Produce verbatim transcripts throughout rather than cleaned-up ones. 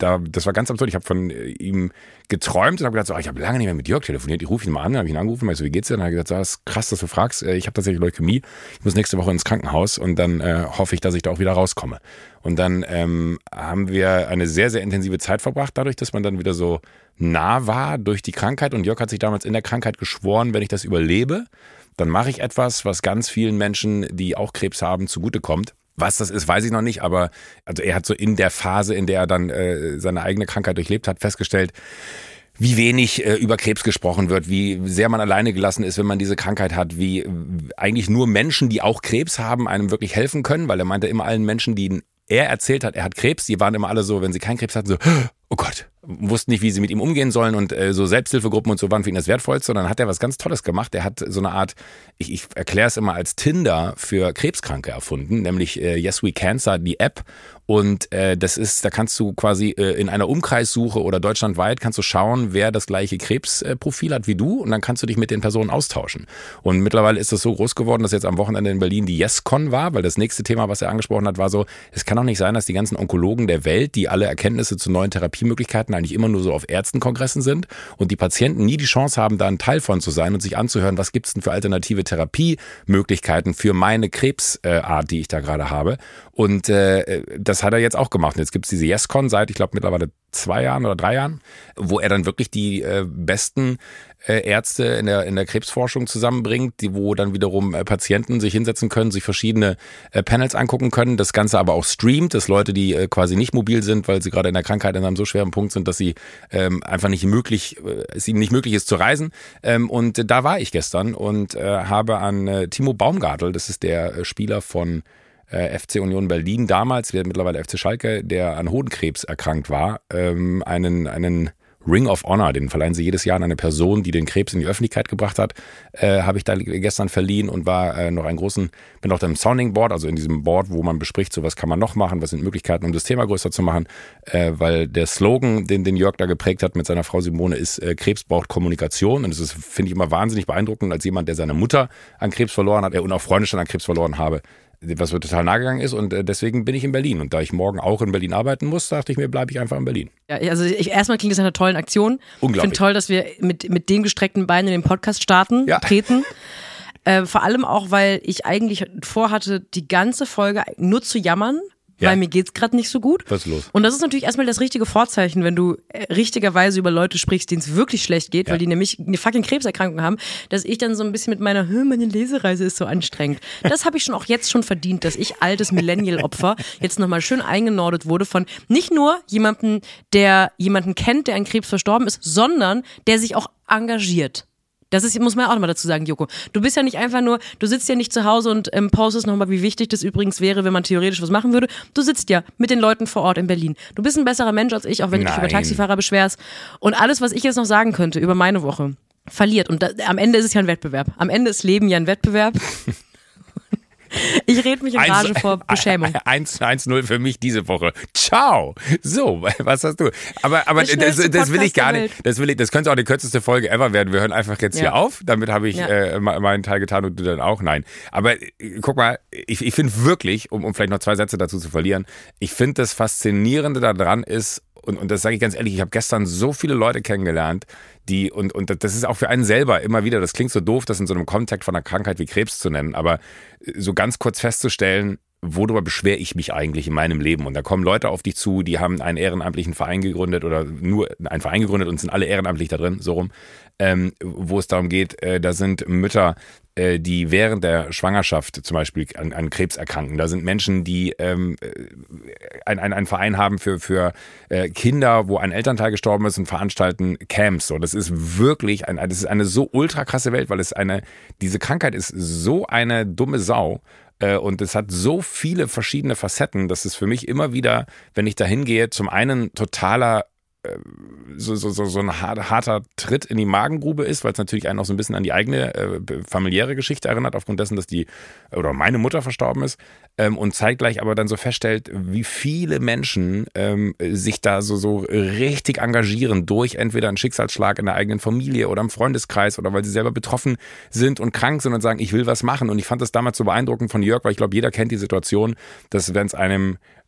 da, das war ganz absurd. Ich habe von ihm geträumt und habe gedacht, so, ich habe lange nicht mehr mit Jörg telefoniert. Ich rufe ihn mal an, habe ihn angerufen, meinte so, wie geht's dir? Und er hat gesagt, so, das ist krass, dass du fragst. Ich habe tatsächlich Leukämie. Ich muss nächste Woche ins Krankenhaus und dann äh, hoffe ich, dass ich da auch wieder rauskomme. Und dann ähm, haben wir eine sehr, sehr intensive Zeit verbracht, dadurch, dass man dann wieder so nah war durch die Krankheit. Und Jörg hat sich damals in der Krankheit geschworen, wenn ich das überlebe, dann mache ich etwas, was ganz vielen Menschen, die auch Krebs haben, zugutekommt. Was das ist, weiß ich noch nicht, aber also er hat so in der Phase, in der er dann äh, seine eigene Krankheit durchlebt hat, festgestellt, wie wenig äh, über Krebs gesprochen wird, wie sehr man alleine gelassen ist, wenn man diese Krankheit hat, wie äh, eigentlich nur Menschen, die auch Krebs haben, einem wirklich helfen können, weil er meinte immer allen Menschen, die er erzählt hat, er hat Krebs, die waren immer alle so, wenn sie keinen Krebs hatten, so, oh Gott, wussten nicht, wie sie mit ihm umgehen sollen und äh, so Selbsthilfegruppen und so waren für ihn das Wertvollste. Und dann hat er was ganz Tolles gemacht. Er hat so eine Art, ich, ich erkläre es immer als Tinder für Krebskranke erfunden, nämlich äh, Yes We Cancer, die App. Und äh, das ist, da kannst du quasi äh, in einer Umkreissuche oder deutschlandweit kannst du schauen, wer das gleiche Krebsprofil hat wie du und dann kannst du dich mit den Personen austauschen. Und mittlerweile ist das so groß geworden, dass jetzt am Wochenende in Berlin die YesCon war, weil das nächste Thema, was er angesprochen hat, war so, es kann doch nicht sein, dass die ganzen Onkologen der Welt, die alle Erkenntnisse zu neuen Therapiemöglichkeiten eigentlich immer nur so auf Ärztenkongressen sind und die Patienten nie die Chance haben, da ein Teil von zu sein und sich anzuhören, was gibt's denn für alternative Therapiemöglichkeiten für meine Krebsart, die ich da gerade habe. Und äh, das hat er jetzt auch gemacht. Und jetzt gibt's diese YesCon seit, ich glaube, mittlerweile zwei Jahren oder drei Jahren, wo er dann wirklich die äh, besten äh, Ärzte in der in der Krebsforschung zusammenbringt, die wo dann wiederum äh, Patienten sich hinsetzen können, sich verschiedene äh, Panels angucken können, das Ganze aber auch streamt, dass Leute, die äh, quasi nicht mobil sind, weil sie gerade in der Krankheit an einem so schweren Punkt sind, dass sie ähm, einfach nicht möglich, äh, es ihnen nicht möglich ist zu reisen. Ähm, und äh, da war ich gestern und äh, habe an äh, Timo Baumgartel, das ist der äh, Spieler von F C Union Berlin damals, mittlerweile F C Schalke, der an Hodenkrebs erkrankt war, ähm, einen, einen Ring of Honor, den verleihen sie jedes Jahr an eine Person, die den Krebs in die Öffentlichkeit gebracht hat, äh, habe ich da gestern verliehen und war äh, noch einen großen, bin auch da im Sounding Board, also in diesem Board, wo man bespricht, so was kann man noch machen, was sind Möglichkeiten, um das Thema größer zu machen, äh, weil der Slogan, den, den Jörg da geprägt hat mit seiner Frau Simone, ist, äh, Krebs braucht Kommunikation und das ist, finde ich, immer wahnsinnig beeindruckend, als jemand, der seine Mutter an Krebs verloren hat, äh, und auch Freunde schon an Krebs verloren habe, was mir total nahe gegangen ist und deswegen bin ich in Berlin. Und da ich morgen auch in Berlin arbeiten muss, dachte ich mir, bleibe ich einfach in Berlin. Ja, also ich, erstmal klingt das nach einer tollen Aktion. Unglaublich. Ich finde toll, dass wir mit, mit den gestreckten Beinen in den Podcast starten, ja. treten. Äh, vor allem auch, weil ich eigentlich vorhatte, die ganze Folge nur zu jammern, ja. weil mir geht's gerade nicht so gut. Was ist los? Und das ist natürlich erstmal das richtige Vorzeichen, wenn du äh, richtigerweise über Leute sprichst, denen es wirklich schlecht geht, ja. weil die nämlich eine fucking Krebserkrankung haben, dass ich dann so ein bisschen mit meiner, meine Lesereise ist so anstrengend. Das habe ich schon auch jetzt schon verdient, dass ich altes Millennial-Opfer jetzt nochmal schön eingenordet wurde von nicht nur jemandem, der jemanden kennt, der an Krebs verstorben ist, sondern der sich auch engagiert. Das ist, muss man auch nochmal dazu sagen, Joko. Du bist ja nicht einfach nur, du sitzt ja nicht zu Hause und ähm, postest nochmal, wie wichtig das übrigens wäre, wenn man theoretisch was machen würde. Du sitzt ja mit den Leuten vor Ort in Berlin. Du bist ein besserer Mensch als ich, auch wenn Nein. du dich über Taxifahrer beschwerst. Und alles, was ich jetzt noch sagen könnte über meine Woche, verliert. Und da, am Ende ist es ja ein Wettbewerb. Am Ende ist Leben ja ein Wettbewerb. Ich rede mich in Rage vor Beschämung. eins null für mich diese Woche. Ciao. So, was hast du? Aber, aber das, das will ich gar nicht. Das will ich, das könnte auch die kürzeste Folge ever werden. Wir hören einfach jetzt ja. hier auf. Damit habe ich ja. äh, meinen Teil getan und du dann auch. Nein. Aber guck mal, ich, ich finde wirklich, um, um vielleicht noch zwei Sätze dazu zu verlieren, ich finde das Faszinierende daran ist, und, und das sage ich ganz ehrlich, ich habe gestern so viele Leute kennengelernt, die, und, und das ist auch für einen selber immer wieder, das klingt so doof, das in so einem Kontext von einer Krankheit wie Krebs zu nennen, aber so ganz kurz festzustellen, worüber beschwere ich mich eigentlich in meinem Leben? Und da kommen Leute auf dich zu, die haben einen ehrenamtlichen Verein gegründet oder nur einen Verein gegründet und sind alle ehrenamtlich da drin, so rum, ähm, wo es darum geht, äh, da sind Mütter, äh, die während der Schwangerschaft zum Beispiel an, an Krebs erkranken. Da sind Menschen, die ähm, ein, ein, einen Verein haben für, für äh, Kinder, wo ein Elternteil gestorben ist und veranstalten Camps. So, das ist wirklich ein, das ist eine so ultra krasse Welt, weil es eine, diese Krankheit ist so eine dumme Sau. Und es hat so viele verschiedene Facetten, dass es für mich immer wieder, wenn ich da hingehe, zum einen totaler so, so, so, so ein harter Tritt in die Magengrube ist, weil es natürlich einen auch so ein bisschen an die eigene äh, familiäre Geschichte erinnert, aufgrund dessen, dass die oder meine Mutter verstorben ist, ähm, und zeitgleich aber dann so feststellt, wie viele Menschen ähm, sich da so, so richtig engagieren durch entweder einen Schicksalsschlag in der eigenen Familie oder im Freundeskreis oder weil sie selber betroffen sind und krank sind und sagen, ich will was machen. Und ich fand das damals so beeindruckend von Jörg, weil ich glaube, jeder kennt die Situation, dass wenn es einem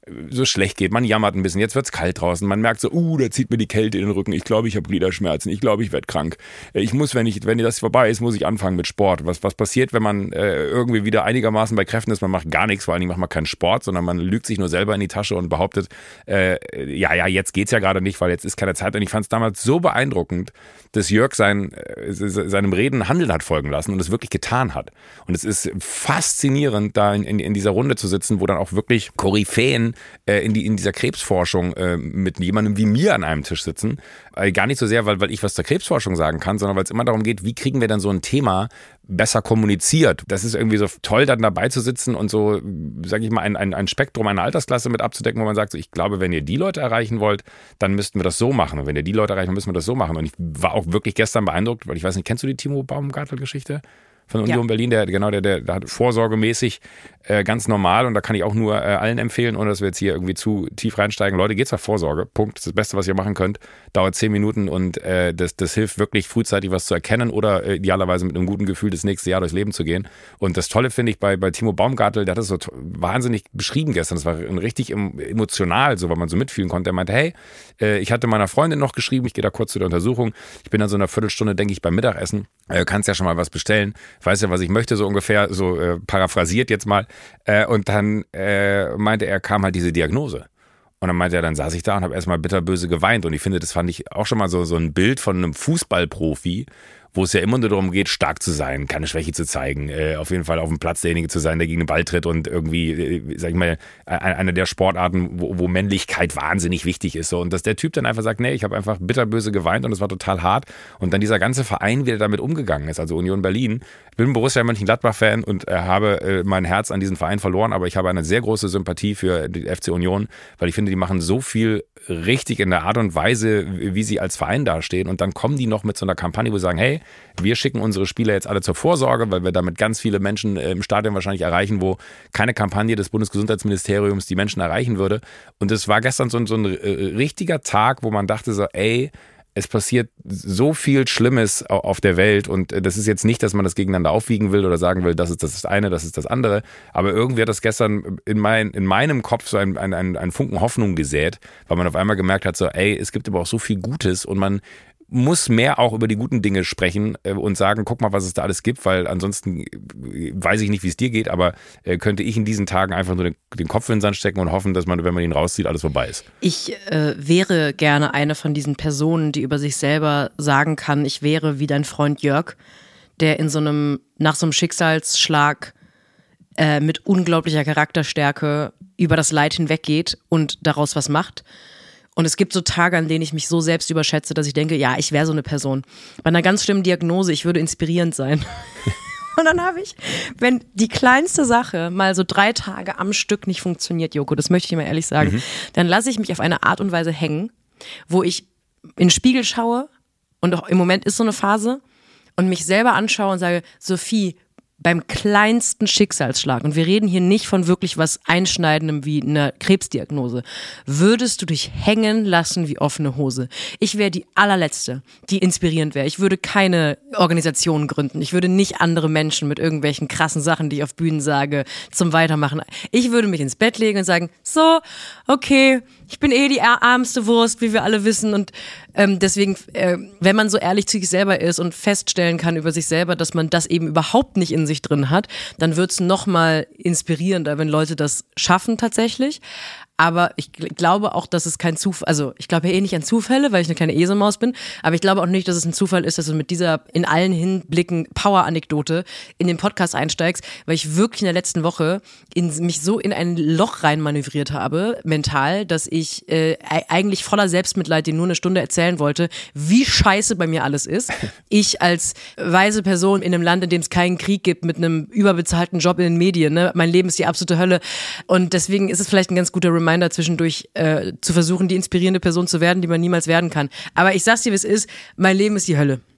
so schlecht geht. Man jammert ein bisschen, jetzt wird's kalt draußen. Man merkt so, uh, da zieht mir die Kälte in den Rücken. Ich glaube, ich habe Gliederschmerzen. Ich glaube, ich werde krank. Ich muss, wenn ich, wenn das vorbei ist, muss ich anfangen mit Sport. Was, was passiert, wenn man äh, irgendwie wieder einigermaßen bei Kräften ist? Man macht gar nichts, vor allen Dingen macht man keinen Sport, sondern man lügt sich nur selber in die Tasche und behauptet, äh, ja, ja, jetzt geht's ja gerade nicht, weil jetzt ist keine Zeit. Und ich fand es damals so beeindruckend, dass Jörg sein, äh, seinem Reden Handeln hat folgen lassen und es wirklich getan hat. Und es ist faszinierend, da in, in, in dieser Runde zu sitzen, wo dann auch wirklich Koryphäen äh, in, die, in dieser Krebsforschung äh, mit jemandem wie mir an einem Tisch sitzen. Äh, gar nicht so sehr, weil, weil ich was zur Krebsforschung sagen kann, sondern weil es immer darum geht, wie kriegen wir dann so ein Thema besser kommuniziert. Das ist irgendwie so toll, dann dabei zu sitzen und so, sage ich mal, ein, ein, ein Spektrum einer Altersklasse mit abzudecken, wo man sagt, so, ich glaube, wenn ihr die Leute erreichen wollt, dann müssten wir das so machen. Und wenn ihr die Leute erreichen, müssen wir das so machen. Und ich war auch wirklich gestern beeindruckt, weil ich weiß nicht, kennst du die Timo Baumgartel-Geschichte? Von Union ja. Berlin, der genau, der, der, der hat vorsorgemäßig äh, ganz normal und da kann ich auch nur äh, allen empfehlen, ohne dass wir jetzt hier irgendwie zu tief reinsteigen. Leute, geht's auf Vorsorge. Punkt. Das ist das Beste, was ihr machen könnt. Dauert zehn Minuten und äh, das, das hilft wirklich frühzeitig was zu erkennen oder äh, idealerweise mit einem guten Gefühl das nächste Jahr durchs Leben zu gehen. Und das Tolle finde ich bei, bei Timo Baumgartel, der hat das so wahnsinnig beschrieben gestern. Das war richtig emotional, so, weil man so mitfühlen konnte. Er meinte, hey, äh, ich hatte meiner Freundin noch geschrieben, ich gehe da kurz zu der Untersuchung. Ich bin dann so in einer Viertelstunde, denke ich, beim Mittagessen. Äh, kannst ja schon mal was bestellen. Weiß ja, was ich möchte, so ungefähr, so äh, paraphrasiert jetzt mal. Äh, und dann äh, meinte er, kam halt diese Diagnose. Und dann meinte er, dann saß ich da und habe erstmal bitterböse geweint. Und ich finde, das fand ich auch schon mal so, so ein Bild von einem Fußballprofi, wo es ja immer nur darum geht, stark zu sein, keine Schwäche zu zeigen, äh, auf jeden Fall auf dem Platz derjenige zu sein, der gegen den Ball tritt und irgendwie, äh, sag ich mal, eine der Sportarten, wo, wo Männlichkeit wahnsinnig wichtig ist. So. Und dass der Typ dann einfach sagt, nee, ich habe einfach bitterböse geweint und es war total hart. Und dann dieser ganze Verein wieder damit umgegangen ist, also Union Berlin. Ich bin Borussia Mönchengladbach-Fan und äh, habe äh, mein Herz an diesen Verein verloren, aber ich habe eine sehr große Sympathie für die F C Union, weil ich finde, die machen so viel richtig in der Art und Weise, wie sie als Verein dastehen. Und dann kommen die noch mit so einer Kampagne, wo sie sagen, hey, wir schicken unsere Spieler jetzt alle zur Vorsorge, weil wir damit ganz viele Menschen im Stadion wahrscheinlich erreichen, wo keine Kampagne des Bundesgesundheitsministeriums die Menschen erreichen würde. Und es war gestern so, so ein richtiger Tag, wo man dachte so, ey, es passiert so viel Schlimmes auf der Welt und das ist jetzt nicht, dass man das gegeneinander aufwiegen will oder sagen will, das ist das eine, das ist das andere, aber irgendwie hat das gestern in, mein, in meinem Kopf so ein, ein, ein, ein Funken Hoffnung gesät, weil man auf einmal gemerkt hat, so ey, es gibt aber auch so viel Gutes und man muss mehr auch über die guten Dinge sprechen und sagen, guck mal, was es da alles gibt, weil ansonsten weiß ich nicht, wie es dir geht, aber könnte ich in diesen Tagen einfach nur den, den Kopf in den Sand stecken und hoffen, dass man, wenn man ihn rauszieht, alles vorbei ist. Ich äh, wäre gerne eine von diesen Personen, die über sich selber sagen kann, ich wäre wie dein Freund Jörg, der in so einem, nach so einem Schicksalsschlag äh, mit unglaublicher Charakterstärke über das Leid hinweggeht und daraus was macht. Und es gibt so Tage, an denen ich mich so selbst überschätze, dass ich denke, ja, ich wäre so eine Person. Bei einer ganz schlimmen Diagnose, ich würde inspirierend sein. Und dann habe ich, wenn die kleinste Sache mal so drei Tage am Stück nicht funktioniert, Joko, das möchte ich mal ehrlich sagen, mhm. dann lasse ich mich auf eine Art und Weise hängen, wo ich in den Spiegel schaue und auch im Moment ist so eine Phase und mich selber anschaue und sage, Sophie, beim kleinsten Schicksalsschlag, und wir reden hier nicht von wirklich was Einschneidendem wie einer Krebsdiagnose, würdest du dich hängen lassen wie offene Hose. Ich wäre die allerletzte, die inspirierend wäre. Ich würde keine Organisation gründen. Ich würde nicht andere Menschen mit irgendwelchen krassen Sachen, die ich auf Bühnen sage, zum Weitermachen. Ich würde mich ins Bett legen und sagen, so, okay, ich bin eh die ärmste Wurst, wie wir alle wissen. Und ähm, deswegen, äh, wenn man so ehrlich zu sich selber ist und feststellen kann über sich selber, dass man das eben überhaupt nicht in sich drin hat, dann wird's noch mal inspirierender, wenn Leute das schaffen tatsächlich. Aber ich glaube auch, dass es kein Zufall, also ich glaube ja eh nicht an Zufälle, weil ich eine kleine Eselmaus bin, aber ich glaube auch nicht, dass es ein Zufall ist, dass du mit dieser in allen Hinblicken Power-Anekdote in den Podcast einsteigst, weil ich wirklich in der letzten Woche in, mich so in ein Loch rein manövriert habe, mental, dass ich äh, eigentlich voller Selbstmitleid dir nur eine Stunde erzählen wollte, wie scheiße bei mir alles ist. Ich als weise Person in einem Land, in dem es keinen Krieg gibt, mit einem überbezahlten Job in den Medien, ne? Mein Leben ist die absolute Hölle und deswegen ist es vielleicht ein ganz guter Reminder, zwischendurch äh, zu versuchen, die inspirierende Person zu werden, die man niemals werden kann. Aber ich sag's dir, wie es ist, mein Leben ist die Hölle.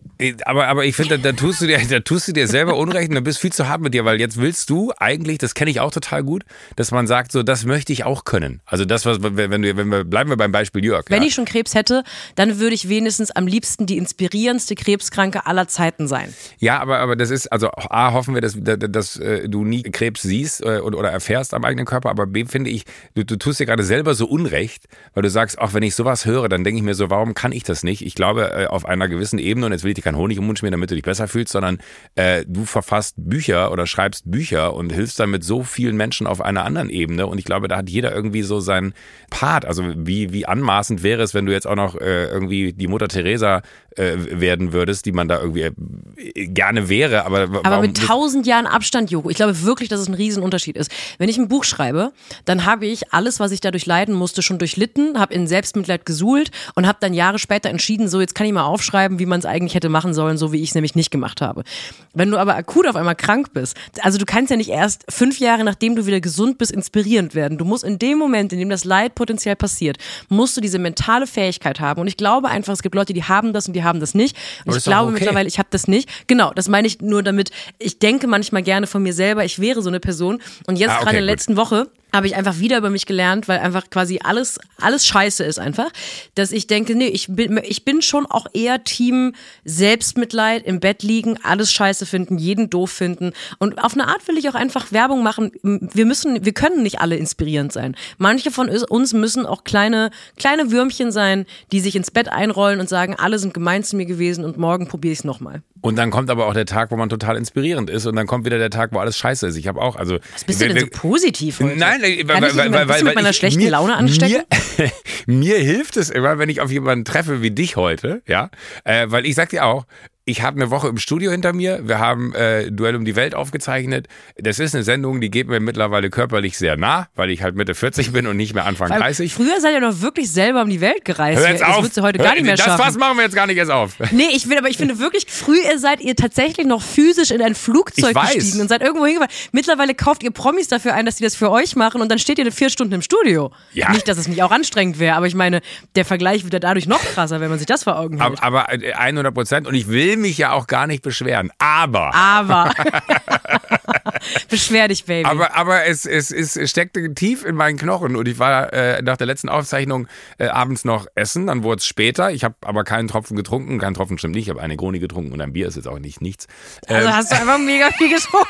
Aber, aber ich finde, da, da, tust du dir, da tust du dir selber Unrecht und du bist viel zu hart mit dir, weil jetzt willst du eigentlich, das kenne ich auch total gut, dass man sagt, so, das möchte ich auch können. Also das, was, wenn du, wenn wir, bleiben wir beim Beispiel Jörg. Wenn ja. ich schon Krebs hätte, dann würde ich wenigstens am liebsten die inspirierendste Krebskranke aller Zeiten sein. Ja, aber, aber das ist, also A, hoffen wir, dass, dass, dass äh, du nie Krebs siehst äh, oder, oder erfährst am eigenen Körper, aber B, finde ich, du, du tust dir gerade selber so Unrecht, weil du sagst, auch wenn ich sowas höre, dann denke ich mir so, warum kann ich das nicht? Ich glaube, äh, auf einer gewissen Ebene, und jetzt will ich dir keinen Honig im Mund schmieren, damit du dich besser fühlst, sondern äh, du verfasst Bücher oder schreibst Bücher und hilfst damit so vielen Menschen auf einer anderen Ebene und ich glaube, da hat jeder irgendwie so seinen Part. Also wie, wie anmaßend wäre es, wenn du jetzt auch noch äh, irgendwie die Mutter Teresa äh, werden würdest, die man da irgendwie äh, gerne wäre, aber warum? Aber mit tausend Jahren Abstand, Joko, ich glaube wirklich, dass es ein Riesenunterschied ist. Wenn ich ein Buch schreibe, dann habe ich alles, was ich dadurch leiden musste, schon durchlitten, habe in Selbstmitleid gesuhlt und habe dann Jahre später entschieden, so jetzt kann ich mal aufschreiben, wie man es eigentlich hätte machen sollen, so wie ich es nämlich nicht gemacht habe. Wenn du aber akut auf einmal krank bist, also du kannst ja nicht erst fünf Jahre, nachdem du wieder gesund bist, inspirierend werden. Du musst in dem Moment, in dem das Leid potenziell passiert, musst du diese mentale Fähigkeit haben. Und ich glaube einfach, es gibt Leute, die haben das und die haben das nicht. Und aber ich glaube okay. mittlerweile, ich habe das nicht. Genau, das meine ich nur damit, ich denke manchmal gerne von mir selber, ich wäre so eine Person. Und jetzt ah, okay, gerade in der gut. letzten Woche habe ich einfach wieder über mich gelernt, weil einfach quasi alles, alles scheiße ist einfach, dass ich denke, nee, ich bin, ich bin schon auch eher Team Selbstmitleid, im Bett liegen, alles scheiße finden, jeden doof finden und auf eine Art will ich auch einfach Werbung machen, wir müssen, wir können nicht alle inspirierend sein. Manche von uns müssen auch kleine, kleine Würmchen sein, die sich ins Bett einrollen und sagen, alle sind gemein zu mir gewesen und morgen probiere ich es nochmal. Und dann kommt aber auch der Tag, wo man total inspirierend ist und dann kommt wieder der Tag, wo alles scheiße ist. Ich habe auch, also... Was bist du denn so positiv heute? Nein, weil, Kann ich weil, weil, weil, weil mit meiner ich, schlechten mir, Laune anstecken? Mir, mir hilft es immer, wenn ich auf jemanden treffe wie dich heute, ja, äh, weil ich sag dir auch, ich habe eine Woche im Studio hinter mir. Wir haben äh, Duell um die Welt aufgezeichnet. Das ist eine Sendung, die geht mir mittlerweile körperlich sehr nah, weil ich halt Mitte vierzig bin und nicht mehr Anfang dreißig. Früher seid ihr noch wirklich selber um die Welt gereist. Hör jetzt das auf. würdest du heute gar nicht mehr das schaffen. Das Fass machen wir jetzt gar nicht erst auf. Nee, ich will, aber ich finde wirklich, früher seid ihr tatsächlich noch physisch in ein Flugzeug gestiegen und seid irgendwo hingefahren. Mittlerweile kauft ihr Promis dafür ein, dass die das für euch machen und dann steht ihr vier Stunden im Studio. Ja. Nicht, dass es nicht auch anstrengend wäre, aber ich meine, der Vergleich wird ja dadurch noch krasser, wenn man sich das vor Augen hält. Aber, aber hundert Prozent und ich will mich ja auch gar nicht beschweren, aber. Aber. Beschwer dich, Baby. Aber, aber es, es, es steckte tief in meinen Knochen und ich war äh, nach der letzten Aufzeichnung äh, abends noch essen, dann wurde es später. Ich habe aber keinen Tropfen getrunken, keinen Tropfen stimmt nicht, ich habe eine Negroni getrunken und ein Bier ist jetzt auch nicht nichts. Also ähm, hast du einfach mega viel getrunken.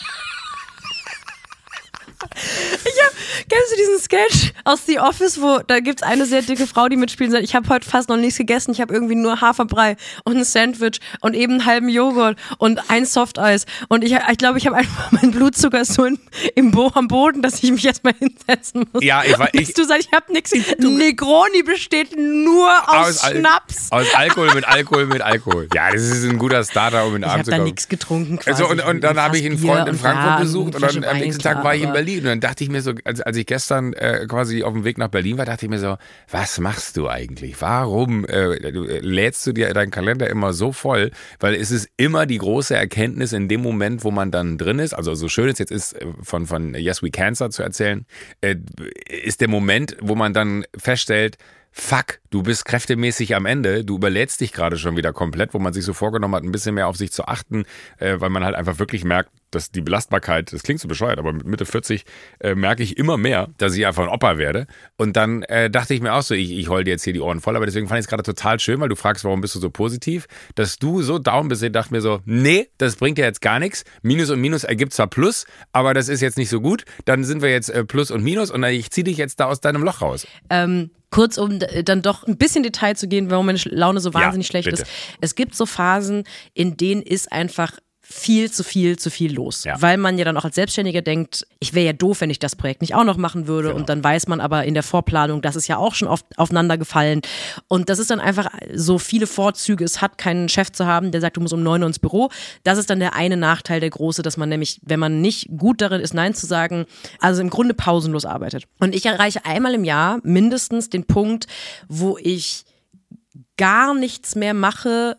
Ich hab, kennst du diesen Sketch aus The Office, wo da gibt's eine sehr dicke Frau, die mitspielt und sagt, ich habe heute fast noch nichts gegessen, ich habe irgendwie nur Haferbrei und ein Sandwich und eben einen halben Joghurt und ein Softeis und ich ich glaube, ich habe einfach, mein Blutzucker ist so in, im Bo am Boden, dass ich mich erstmal hinsetzen muss. Ja, ich war, ich, du sagst, ich habe nichts. Negroni besteht nur aus, aus Schnaps. Al aus Alkohol mit Alkohol mit Alkohol. Ja, das ist ein guter Starter, um in den Abend zu kommen. Ich habe da nichts getrunken quasi. Also und, und dann habe ich einen Freund in Frankfurt ja, besucht und dann am nächsten Tag war ich in aber Berlin. Und dann dachte ich mir so, als, als ich gestern äh, quasi auf dem Weg nach Berlin war, dachte ich mir so, was machst du eigentlich? Warum äh, du, äh, lädst du dir deinen Kalender immer so voll? Weil es ist immer die große Erkenntnis in dem Moment, wo man dann drin ist, also so schön es jetzt ist, von, von Yes We Cancer zu erzählen, äh, ist der Moment, wo man dann feststellt, fuck, du bist kräftemäßig am Ende, du überlädst dich gerade schon wieder komplett, wo man sich so vorgenommen hat, ein bisschen mehr auf sich zu achten, äh, weil man halt einfach wirklich merkt, dass die Belastbarkeit, das klingt so bescheuert, aber mit Mitte vierzig äh, merke ich immer mehr, dass ich einfach ein Opa werde. Und dann äh, dachte ich mir auch so, ich, ich heul dir jetzt hier die Ohren voll, aber deswegen fand ich es gerade total schön, weil du fragst, warum bist du so positiv, dass du so down bist. Ich dachte mir so, nee, das bringt ja jetzt gar nichts. Minus und Minus ergibt zwar Plus, aber das ist jetzt nicht so gut. Dann sind wir jetzt äh, Plus und Minus und ich ziehe dich jetzt da aus deinem Loch raus. Ähm, kurz, um dann doch ein bisschen Detail zu gehen, warum meine Laune so wahnsinnig ja, schlecht bitte. ist. Es gibt so Phasen, in denen ist einfach viel zu viel, zu viel los. Ja. Weil man ja dann auch als Selbstständiger denkt, ich wäre ja doof, wenn ich das Projekt nicht auch noch machen würde. Genau. Und dann weiß man aber in der Vorplanung, das ist ja auch schon oft aufeinander gefallen. Und das ist dann einfach so viele Vorzüge. Es hat keinen Chef zu haben, der sagt, du musst um neun Uhr ins Büro. Das ist dann der eine Nachteil, der große, dass man nämlich, wenn man nicht gut darin ist, Nein zu sagen, also im Grunde pausenlos arbeitet. Und ich erreiche einmal im Jahr mindestens den Punkt, wo ich gar nichts mehr mache,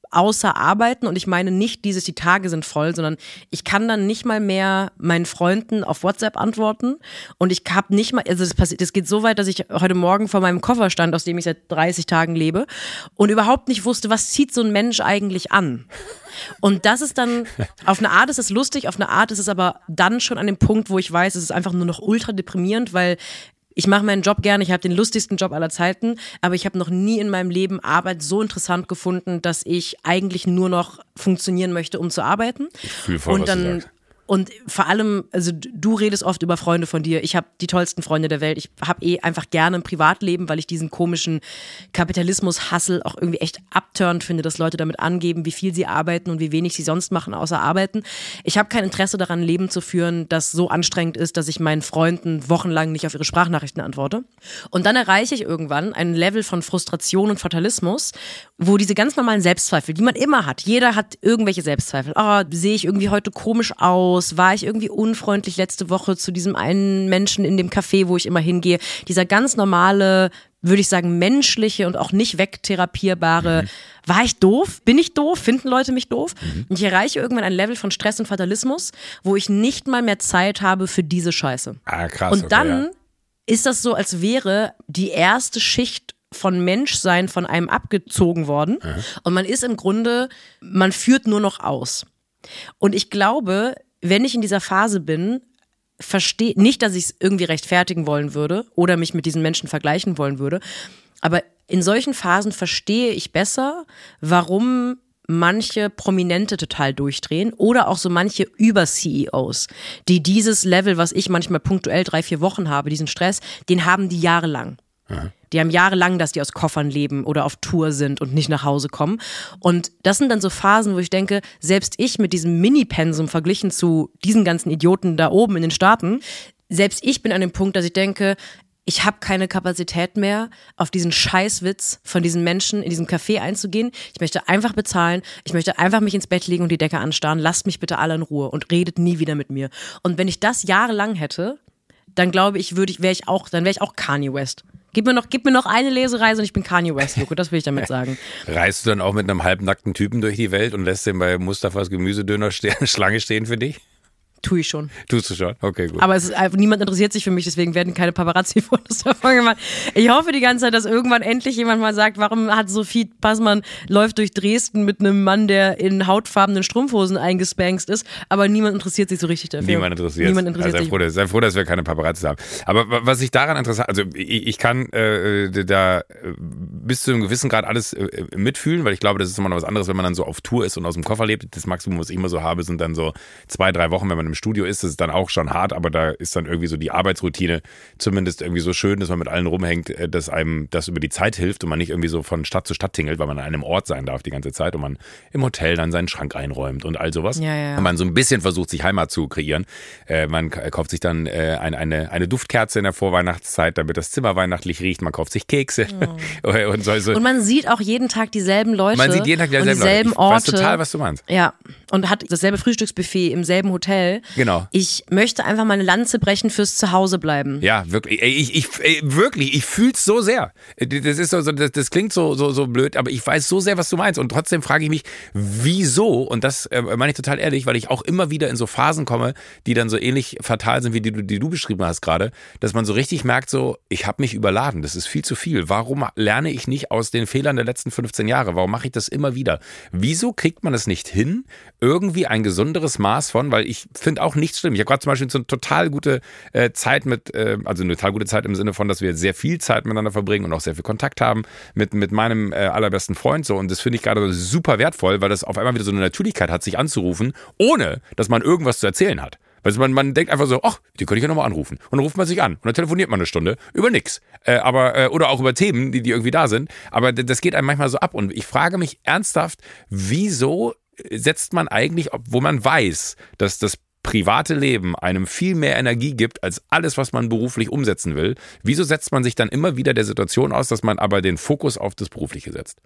außer Arbeiten und ich meine nicht dieses, die Tage sind voll, sondern ich kann dann nicht mal mehr meinen Freunden auf WhatsApp antworten und ich habe nicht mal, also das passiert, das geht so weit, dass ich heute Morgen vor meinem Koffer stand, aus dem ich seit dreißig Tagen lebe und überhaupt nicht wusste, was zieht so ein Mensch eigentlich an. Und das ist dann, auf eine Art ist es lustig, auf eine Art ist es aber dann schon an dem Punkt, wo ich weiß, es ist einfach nur noch ultra deprimierend, weil ich mache meinen Job gerne, ich habe den lustigsten Job aller Zeiten, aber ich habe noch nie in meinem Leben Arbeit so interessant gefunden, dass ich eigentlich nur noch funktionieren möchte, um zu arbeiten. Ich fühle voll, und was dann, du sagst. Und vor allem, also du redest oft über Freunde von dir. Ich habe die tollsten Freunde der Welt. Ich habe eh einfach gerne ein Privatleben, weil ich diesen komischen Kapitalismus-Hassel auch irgendwie echt abturnt finde, dass Leute damit angeben, wie viel sie arbeiten und wie wenig sie sonst machen, außer arbeiten. Ich habe kein Interesse daran, ein Leben zu führen, das so anstrengend ist, dass ich meinen Freunden wochenlang nicht auf ihre Sprachnachrichten antworte. Und dann erreiche ich irgendwann ein Level von Frustration und Fatalismus, wo diese ganz normalen Selbstzweifel, die man immer hat, jeder hat irgendwelche Selbstzweifel. Oh, sehe ich irgendwie heute komisch aus? War ich irgendwie unfreundlich letzte Woche zu diesem einen Menschen in dem Café, wo ich immer hingehe? Dieser ganz normale, würde ich sagen, menschliche und auch nicht wegtherapierbare, mhm. war ich doof? Bin ich doof? Finden Leute mich doof? Mhm. Und ich erreiche irgendwann ein Level von Stress und Fatalismus, wo ich nicht mal mehr Zeit habe für diese Scheiße. Ah, krass. Und okay, dann ja. ist das so, als wäre die erste Schicht von Menschsein von einem abgezogen worden. Mhm. Und man ist im Grunde, man führt nur noch aus. Und ich glaube, wenn ich in dieser Phase bin, verstehe nicht, dass ich es irgendwie rechtfertigen wollen würde oder mich mit diesen Menschen vergleichen wollen würde, aber in solchen Phasen verstehe ich besser, warum manche Prominente total durchdrehen oder auch so manche Über-C E Os, die dieses Level, was ich manchmal punktuell drei, vier Wochen habe, diesen Stress, den haben die jahrelang. Mhm. Die haben jahrelang, dass die aus Koffern leben oder auf Tour sind und nicht nach Hause kommen. Und das sind dann so Phasen, wo ich denke, selbst ich mit diesem Mini-Pensum verglichen zu diesen ganzen Idioten da oben in den Staaten, selbst ich bin an dem Punkt, dass ich denke, ich habe keine Kapazität mehr, auf diesen Scheißwitz von diesen Menschen in diesem Café einzugehen. Ich möchte einfach bezahlen, ich möchte einfach mich ins Bett legen und die Decke anstarren. Lasst mich bitte alle in Ruhe und redet nie wieder mit mir. Und wenn ich das jahrelang hätte, dann glaube ich, würde ich, wäre ich auch, dann wäre ich auch Kanye West. Gib mir noch, gib mir noch eine Lesereise und ich bin Kanye West, Luke, das will ich damit sagen. Reist du dann auch mit einem halbnackten Typen durch die Welt und lässt den bei Mustafas Gemüsedöner ste- Schlange stehen für dich? Tue ich schon. Tust du schon? Okay, gut. Aber es ist, niemand interessiert sich für mich, deswegen werden keine Paparazzi-Fotos davon gemacht. Ich hoffe die ganze Zeit, dass irgendwann endlich jemand mal sagt, warum hat Sophie Passmann läuft durch Dresden mit einem Mann, der in hautfarbenen Strumpfhosen eingespankst ist, aber niemand interessiert sich so richtig dafür. Niemand interessiert, niemand interessiert also sei, froh, dass, sei froh, dass wir keine Paparazzi haben. Aber was ich daran interessant, also ich, ich kann äh, da bis zu einem gewissen Grad alles äh, mitfühlen, weil ich glaube, das ist immer noch was anderes, wenn man dann so auf Tour ist und aus dem Koffer lebt. Das Maximum, was ich immer so habe, sind dann so zwei, drei Wochen, wenn man im Studio ist, das ist dann auch schon hart, aber da ist dann irgendwie so die Arbeitsroutine zumindest irgendwie so schön, dass man mit allen rumhängt, dass einem das über die Zeit hilft und man nicht irgendwie so von Stadt zu Stadt tingelt, weil man an einem Ort sein darf die ganze Zeit und man im Hotel dann seinen Schrank einräumt und all sowas. Ja, ja. Und man so ein bisschen versucht, sich Heimat zu kreieren. Äh, man kauft sich dann äh, eine, eine, eine Duftkerze in der Vorweihnachtszeit, damit das Zimmer weihnachtlich riecht. Man kauft sich Kekse. Oh. und, so, so. Und man sieht auch jeden Tag dieselben Leute. Man sieht jeden Tag dieselben, und dieselben Leute. Ich Orte. weiß total, was du meinst. Ja, und hat dasselbe Frühstücksbuffet im selben Hotel. Genau. Ich möchte einfach mal eine Lanze brechen fürs Zuhausebleiben. Ja, wirklich. Ey, ich, ich, ey, wirklich, ich fühl's so sehr. Das ist so, das, das klingt so, so, so blöd, aber ich weiß so sehr, was du meinst. Und trotzdem frage ich mich, wieso? Und das äh, meine ich total ehrlich, weil ich auch immer wieder in so Phasen komme, die dann so ähnlich fatal sind, wie die, die du beschrieben hast gerade, dass man so richtig merkt, so, ich habe mich überladen. Das ist viel zu viel. Warum lerne ich nicht aus den Fehlern der letzten fünfzehn Jahre? Warum mache ich das immer wieder? Wieso kriegt man es nicht hin, irgendwie ein gesunderes Maß von, weil ich finde auch nichts schlimm. Ich habe gerade zum Beispiel so eine total gute äh, Zeit mit, äh, also eine total gute Zeit im Sinne von, dass wir sehr viel Zeit miteinander verbringen und auch sehr viel Kontakt haben mit, mit meinem äh, allerbesten Freund so, und das finde ich gerade super wertvoll, weil das auf einmal wieder so eine Natürlichkeit hat, sich anzurufen, ohne dass man irgendwas zu erzählen hat. Also man, man denkt einfach so, ach, die könnte ich ja nochmal anrufen. Und dann ruft man sich an und dann telefoniert man eine Stunde über nix. Äh, aber, äh, oder auch über Themen, die, die irgendwie da sind. Aber das geht einem manchmal so ab. Und ich frage mich ernsthaft, wieso setzt man eigentlich, wo man weiß, dass das private Leben einem viel mehr Energie gibt als alles, was man beruflich umsetzen will, wieso setzt man sich dann immer wieder der Situation aus, dass man aber den Fokus auf das Berufliche setzt?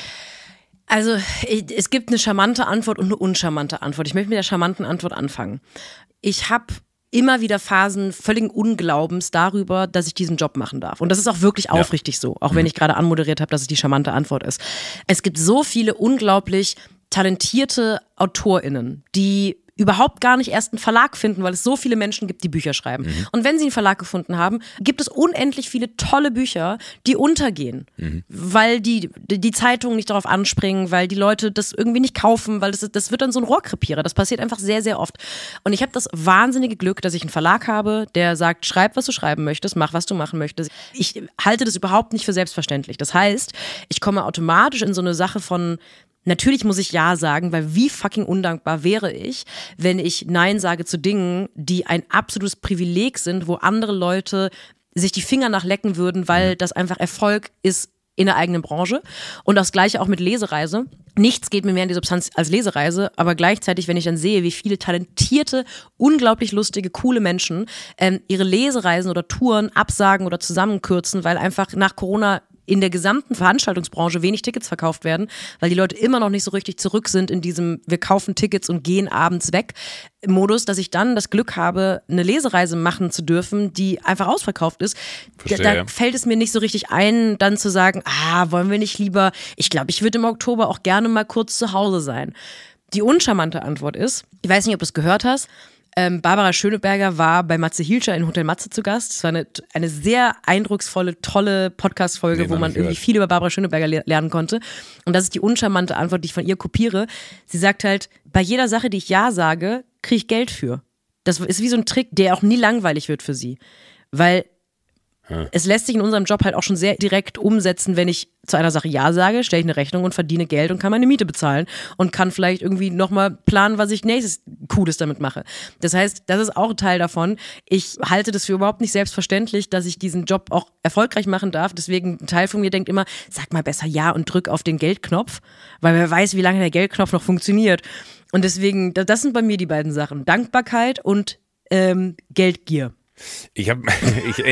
Also es gibt eine charmante Antwort und eine uncharmante Antwort. Ich möchte mit der charmanten Antwort anfangen. Ich habe immer wieder Phasen völligen Unglaubens darüber, dass ich diesen Job machen darf. Und das ist auch wirklich ja. aufrichtig so, auch mhm. wenn ich gerade anmoderiert habe, dass es die charmante Antwort ist. Es gibt so viele unglaublich talentierte AutorInnen, die überhaupt gar nicht erst einen Verlag finden, weil es so viele Menschen gibt, die Bücher schreiben. Mhm. Und wenn sie einen Verlag gefunden haben, gibt es unendlich viele tolle Bücher, die untergehen, mhm. weil die, die Zeitungen nicht darauf anspringen, weil die Leute das irgendwie nicht kaufen, weil das, das wird dann so ein Rohrkrepierer. Das passiert einfach sehr, sehr oft. Und ich habe das wahnsinnige Glück, dass ich einen Verlag habe, der sagt, schreib, was du schreiben möchtest, mach, was du machen möchtest. Ich halte das überhaupt nicht für selbstverständlich. Das heißt, ich komme automatisch in so eine Sache von, natürlich muss ich Ja sagen, weil wie fucking undankbar wäre ich, wenn ich Nein sage zu Dingen, die ein absolutes Privileg sind, wo andere Leute sich die Finger nachlecken würden, weil das einfach Erfolg ist in der eigenen Branche. Und das Gleiche auch mit Lesereise. Nichts geht mir mehr in die Substanz als Lesereise, aber gleichzeitig, wenn ich dann sehe, wie viele talentierte, unglaublich lustige, coole Menschen ähm, ihre Lesereisen oder Touren absagen oder zusammenkürzen, weil einfach nach Corona in der gesamten Veranstaltungsbranche wenig Tickets verkauft werden, weil die Leute immer noch nicht so richtig zurück sind in diesem wir kaufen Tickets und gehen abends weg Modus, dass ich dann das Glück habe, eine Lesereise machen zu dürfen, die einfach ausverkauft ist. Verstehe, da, da ja. fällt es mir nicht so richtig ein, dann zu sagen, ah, wollen wir nicht lieber, ich glaube, ich würde im Oktober auch gerne mal kurz zu Hause sein. Die uncharmante Antwort ist, ich weiß nicht, ob du es gehört hast, Ähm, Barbara Schöneberger war bei Matze Hilscher in Hotel Matze zu Gast. Es war eine, eine sehr eindrucksvolle, tolle Podcast-Folge, nee, wo man irgendwie viel über Barbara Schöneberger le- lernen konnte. Und das ist die uncharmante Antwort, die ich von ihr kopiere. Sie sagt halt, bei jeder Sache, die ich Ja sage, kriege ich Geld für. Das ist wie so ein Trick, der auch nie langweilig wird für sie. Weil es lässt sich in unserem Job halt auch schon sehr direkt umsetzen, wenn ich zu einer Sache Ja sage, stelle ich eine Rechnung und verdiene Geld und kann meine Miete bezahlen und kann vielleicht irgendwie nochmal planen, was ich nächstes Cooles damit mache. Das heißt, das ist auch ein Teil davon. Ich halte das für überhaupt nicht selbstverständlich, dass ich diesen Job auch erfolgreich machen darf. Deswegen ein Teil von mir denkt immer, sag mal besser Ja und drück auf den Geldknopf, weil wer weiß, wie lange der Geldknopf noch funktioniert. Und deswegen, das sind bei mir die beiden Sachen. Dankbarkeit und ähm, Geldgier. Ich habe, ich,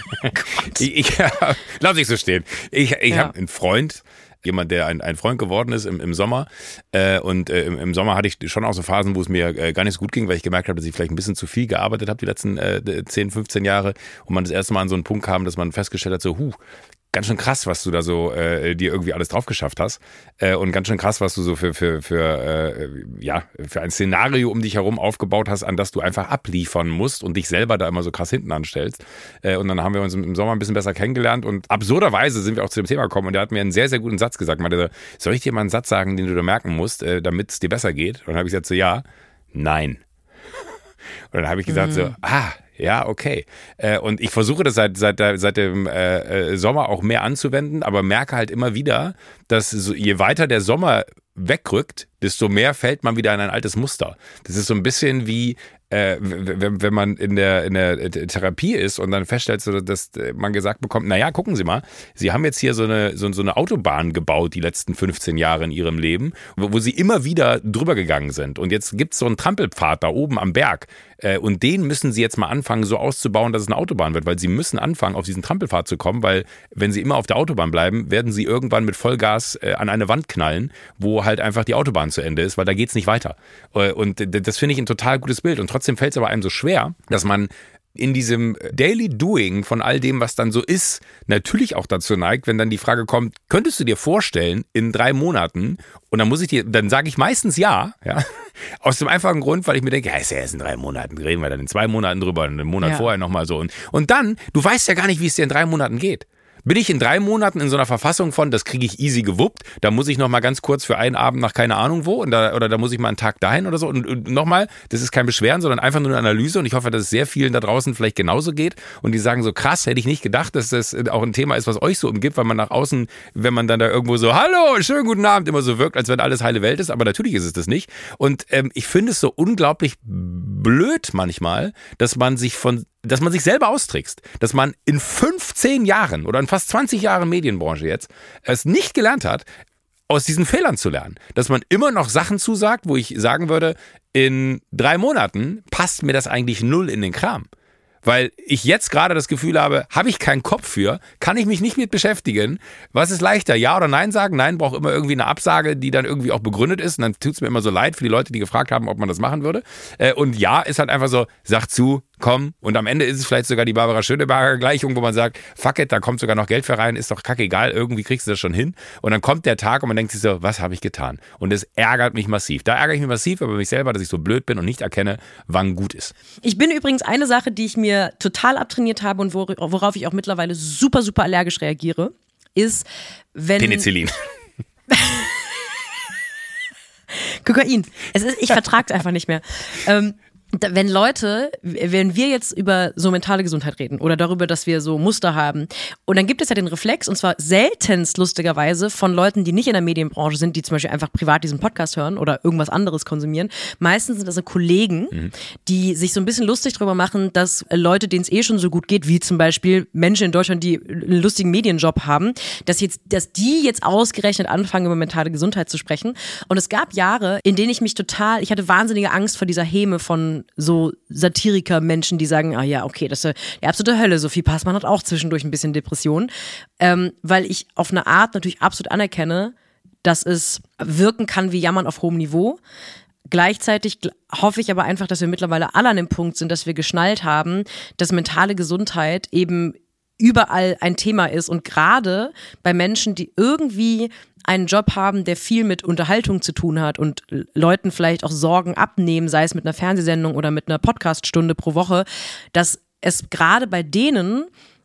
ich, ich hab, lass ich so stehen. Ich, ich ja. habe einen Freund, jemand, der ein, ein Freund geworden ist im, im Sommer. Äh, und äh, im, im Sommer hatte ich schon auch so Phasen, wo es mir äh, gar nicht so gut ging, weil ich gemerkt habe, dass ich vielleicht ein bisschen zu viel gearbeitet habe die letzten äh, zehn, fünfzehn Jahre. Und man das erste Mal an so einen Punkt kam, dass man festgestellt hat, so, huh, ganz schön krass, was du da so äh, dir irgendwie alles drauf geschafft hast äh, und ganz schön krass, was du so für für für äh, ja für ein Szenario um dich herum aufgebaut hast, an das du einfach abliefern musst und dich selber da immer so krass hinten anstellst. Äh, und dann haben wir uns im Sommer ein bisschen besser kennengelernt und absurderweise sind wir auch zu dem Thema gekommen und der hat mir einen sehr sehr guten Satz gesagt. Meinte, soll ich dir mal einen Satz sagen, den du da merken musst, äh, damit es dir besser geht? Und dann habe ich gesagt so, ja, nein. Und dann habe ich gesagt mhm. so, ah. Ja, okay. Äh, und ich versuche das seit seit, der, seit dem äh, Sommer auch mehr anzuwenden, aber merke halt immer wieder, dass so, je weiter der Sommer wegrückt, desto mehr fällt man wieder in ein altes Muster. Das ist so ein bisschen wie, äh, wenn, wenn man in der, in der Therapie ist und dann feststellt, so, dass man gesagt bekommt, naja, gucken Sie mal, Sie haben jetzt hier so eine, so, so eine Autobahn gebaut die letzten fünfzehn Jahre in Ihrem Leben, wo, wo Sie immer wieder drüber gegangen sind. Und jetzt gibt es so einen Trampelpfad da oben am Berg. Äh, und den müssen Sie jetzt mal anfangen, so auszubauen, dass es eine Autobahn wird, weil Sie müssen anfangen, auf diesen Trampelpfad zu kommen, weil wenn Sie immer auf der Autobahn bleiben, werden Sie irgendwann mit Vollgas äh, an eine Wand knallen, wo halt einfach die Autobahn zu Ende ist, weil da geht's nicht weiter. Und das finde ich ein total gutes Bild. Und trotzdem fällt es aber einem so schwer, dass man in diesem Daily Doing von all dem, was dann so ist, natürlich auch dazu neigt, wenn dann die Frage kommt, könntest du dir vorstellen, in drei Monaten, und dann muss ich dir, dann sage ich meistens ja, ja, aus dem einfachen Grund, weil ich mir denke, ja, ist ja erst in drei Monaten, reden wir dann in zwei Monaten drüber, einen Monat ja. vorher nochmal so. Und, und dann, du weißt ja gar nicht, wie es dir in drei Monaten geht. Bin ich in drei Monaten in so einer Verfassung von, das kriege ich easy gewuppt, da muss ich noch mal ganz kurz für einen Abend nach keine Ahnung wo und da, oder da muss ich mal einen Tag dahin oder so und, und nochmal, das ist kein Beschweren, sondern einfach nur eine Analyse und ich hoffe, dass es sehr vielen da draußen vielleicht genauso geht und die sagen so, krass, hätte ich nicht gedacht, dass das auch ein Thema ist, was euch so umgibt, weil man nach außen, wenn man dann da irgendwo so, hallo, schönen guten Abend, immer so wirkt, als wenn alles heile Welt ist, aber natürlich ist es das nicht und ähm, ich finde es so unglaublich blöd manchmal, dass man sich von dass man sich selber austrickst, dass man in fünfzehn Jahren oder in fast zwanzig Jahren Medienbranche jetzt es nicht gelernt hat, aus diesen Fehlern zu lernen. Dass man immer noch Sachen zusagt, wo ich sagen würde, in drei Monaten passt mir das eigentlich null in den Kram. Weil ich jetzt gerade das Gefühl habe, habe ich keinen Kopf für, kann ich mich nicht mit beschäftigen. Was ist leichter, ja oder nein sagen? Nein braucht immer irgendwie eine Absage, die dann irgendwie auch begründet ist. Und dann tut es mir immer so leid für die Leute, die gefragt haben, ob man das machen würde. Und ja ist halt einfach so, sag zu, komm, und am Ende ist es vielleicht sogar die Barbara Schöneberger Gleichung, wo man sagt, fuck it, da kommt sogar noch Geld für rein, ist doch kackegal, irgendwie kriegst du das schon hin. Und dann kommt der Tag und man denkt sich so, was habe ich getan? Und es ärgert mich massiv. Da ärgere ich mich massiv über mich selber, dass ich so blöd bin und nicht erkenne, wann gut ist. Ich bin übrigens eine Sache, die ich mir total abtrainiert habe und worauf ich auch mittlerweile super, super allergisch reagiere, ist, wenn... Penicillin. Kokain. Es ist, ich vertrage es einfach nicht mehr. Ähm, wenn Leute, wenn wir jetzt über so mentale Gesundheit reden oder darüber, dass wir so Muster haben, und dann gibt es ja den Reflex, und zwar seltenst lustigerweise von Leuten, die nicht in der Medienbranche sind, die zum Beispiel einfach privat diesen Podcast hören oder irgendwas anderes konsumieren. Meistens sind das so Kollegen, mhm. die sich so ein bisschen lustig drüber machen, dass Leute, denen es eh schon so gut geht, wie zum Beispiel Menschen in Deutschland, die einen lustigen Medienjob haben, dass jetzt, dass die jetzt ausgerechnet anfangen, über mentale Gesundheit zu sprechen. Und es gab Jahre, in denen ich mich total, ich hatte wahnsinnige Angst vor dieser Häme von so Satiriker-Menschen, die sagen, ah ja, okay, das ist die absolute Hölle. Sophie Passmann hat auch zwischendurch ein bisschen Depressionen, ähm, weil ich auf eine Art natürlich absolut anerkenne, dass es wirken kann wie Jammern auf hohem Niveau. Gleichzeitig hoffe ich aber einfach, dass wir mittlerweile alle an dem Punkt sind, dass wir geschnallt haben, dass mentale Gesundheit eben überall ein Thema ist und gerade bei Menschen, die irgendwie einen Job haben, der viel mit Unterhaltung zu tun hat und Leuten vielleicht auch Sorgen abnehmen, sei es mit einer Fernsehsendung oder mit einer Podcaststunde pro Woche, dass es gerade bei denen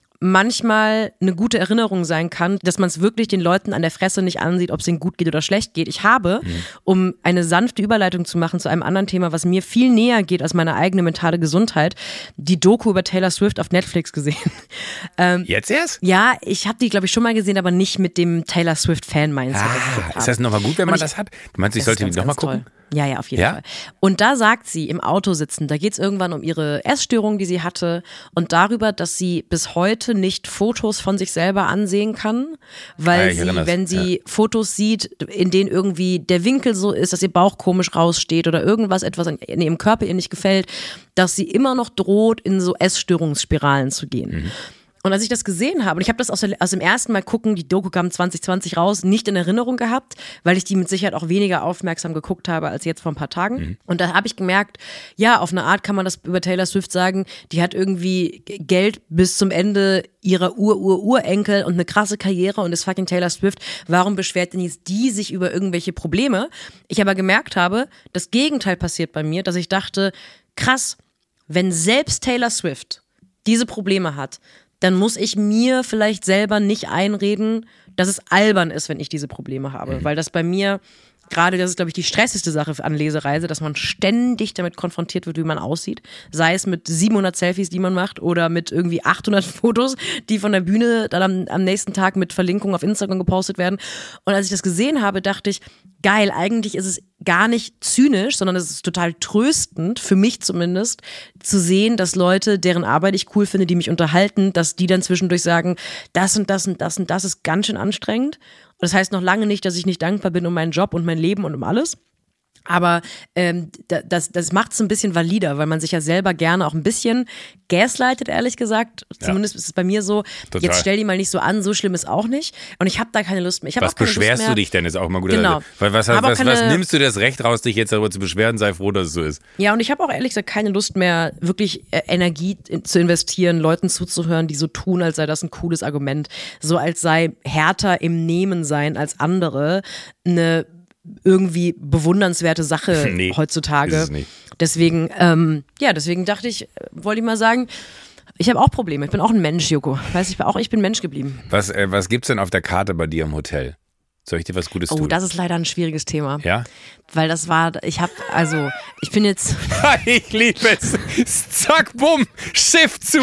manchmal eine gute Erinnerung sein kann, dass man es wirklich den Leuten an der Fresse nicht ansieht, ob es ihnen gut geht oder schlecht geht. Ich habe, mhm. um eine sanfte Überleitung zu machen zu einem anderen Thema, was mir viel näher geht als meine eigene mentale Gesundheit, die Doku über Taylor Swift auf Netflix gesehen. Ähm, Jetzt erst? Ja, ich habe die, glaube ich, schon mal gesehen, aber nicht mit dem Taylor Swift-Fan-Mindset. Ah, ist das nochmal gut, wenn man ich, das hat? Du meinst, ich sollte die nochmal gucken? Toll. Ja, ja, auf jeden ja? Fall. Und da sagt sie im Auto sitzen, da geht es irgendwann um ihre Essstörung, die sie hatte und darüber, dass sie bis heute nicht Fotos von sich selber ansehen kann, weil ja, sie, wenn sie ja. Fotos sieht, in denen irgendwie der Winkel so ist, dass ihr Bauch komisch raussteht oder irgendwas, etwas in ihrem Körper ihr nicht gefällt, dass sie immer noch droht, in so Essstörungsspiralen zu gehen. Mhm. Und als ich das gesehen habe, und ich habe das aus, der, aus dem ersten Mal gucken, die Doku kam zwanzig zwanzig raus, nicht in Erinnerung gehabt, weil ich die mit Sicherheit auch weniger aufmerksam geguckt habe als jetzt vor ein paar Tagen. Mhm. Und da habe ich gemerkt, ja, auf eine Art kann man das über Taylor Swift sagen, die hat irgendwie Geld bis zum Ende ihrer Ur-Ur-Urenkel und eine krasse Karriere und ist fucking Taylor Swift. Warum beschwert denn jetzt die sich über irgendwelche Probleme? Ich aber gemerkt habe, das Gegenteil passiert bei mir, dass ich dachte, krass, wenn selbst Taylor Swift diese Probleme hat, dann muss ich mir vielleicht selber nicht einreden, dass es albern ist, wenn ich diese Probleme habe. Mhm. Weil das bei mir, gerade das ist, glaube ich, die stressigste Sache an Lesereise, dass man ständig damit konfrontiert wird, wie man aussieht. Sei es mit siebenhundert Selfies, die man macht, oder mit irgendwie achthundert Fotos, die von der Bühne dann am, am nächsten Tag mit Verlinkung auf Instagram gepostet werden. Und als ich das gesehen habe, dachte ich, geil, eigentlich ist es gar nicht zynisch, sondern es ist total tröstend, für mich zumindest, zu sehen, dass Leute, deren Arbeit ich cool finde, die mich unterhalten, dass die dann zwischendurch sagen, das und das und das und das ist ganz schön anstrengend. Und das heißt noch lange nicht, dass ich nicht dankbar bin um meinen Job und mein Leben und um alles. Aber ähm, das, das macht es ein bisschen valider, weil man sich ja selber gerne auch ein bisschen gaslightet, ehrlich gesagt. Zumindest ja. ist es bei mir so, Total. Jetzt stell die mal nicht so an, so schlimm ist auch nicht. Und ich habe da keine Lust mehr. Ich was auch keine beschwerst Lust mehr. du dich denn, ist auch mal gut. Genau. Weil was, was, was, keine, was nimmst du das Recht raus, dich jetzt darüber zu beschweren, sei froh, dass es so ist. Ja, und ich habe auch ehrlich gesagt keine Lust mehr, wirklich Energie zu investieren, Leuten zuzuhören, die so tun, als sei das ein cooles Argument. So als sei härter im Nehmen sein als andere eine irgendwie bewundernswerte Sache nee, heutzutage. Ist es nicht. Deswegen, ähm, ja, deswegen dachte ich, wollte ich mal sagen, ich habe auch Probleme. Ich bin auch ein Mensch, Joko. Weiß ich, auch ich bin Mensch geblieben. Was, äh, was gibt's denn auf der Karte bei dir im Hotel? Soll ich dir was Gutes oh, tun? Oh, das ist leider ein schwieriges Thema. Ja? Weil das war, ich habe, also, ich bin jetzt... ich liebe es. Zack, bumm, Schiff zu.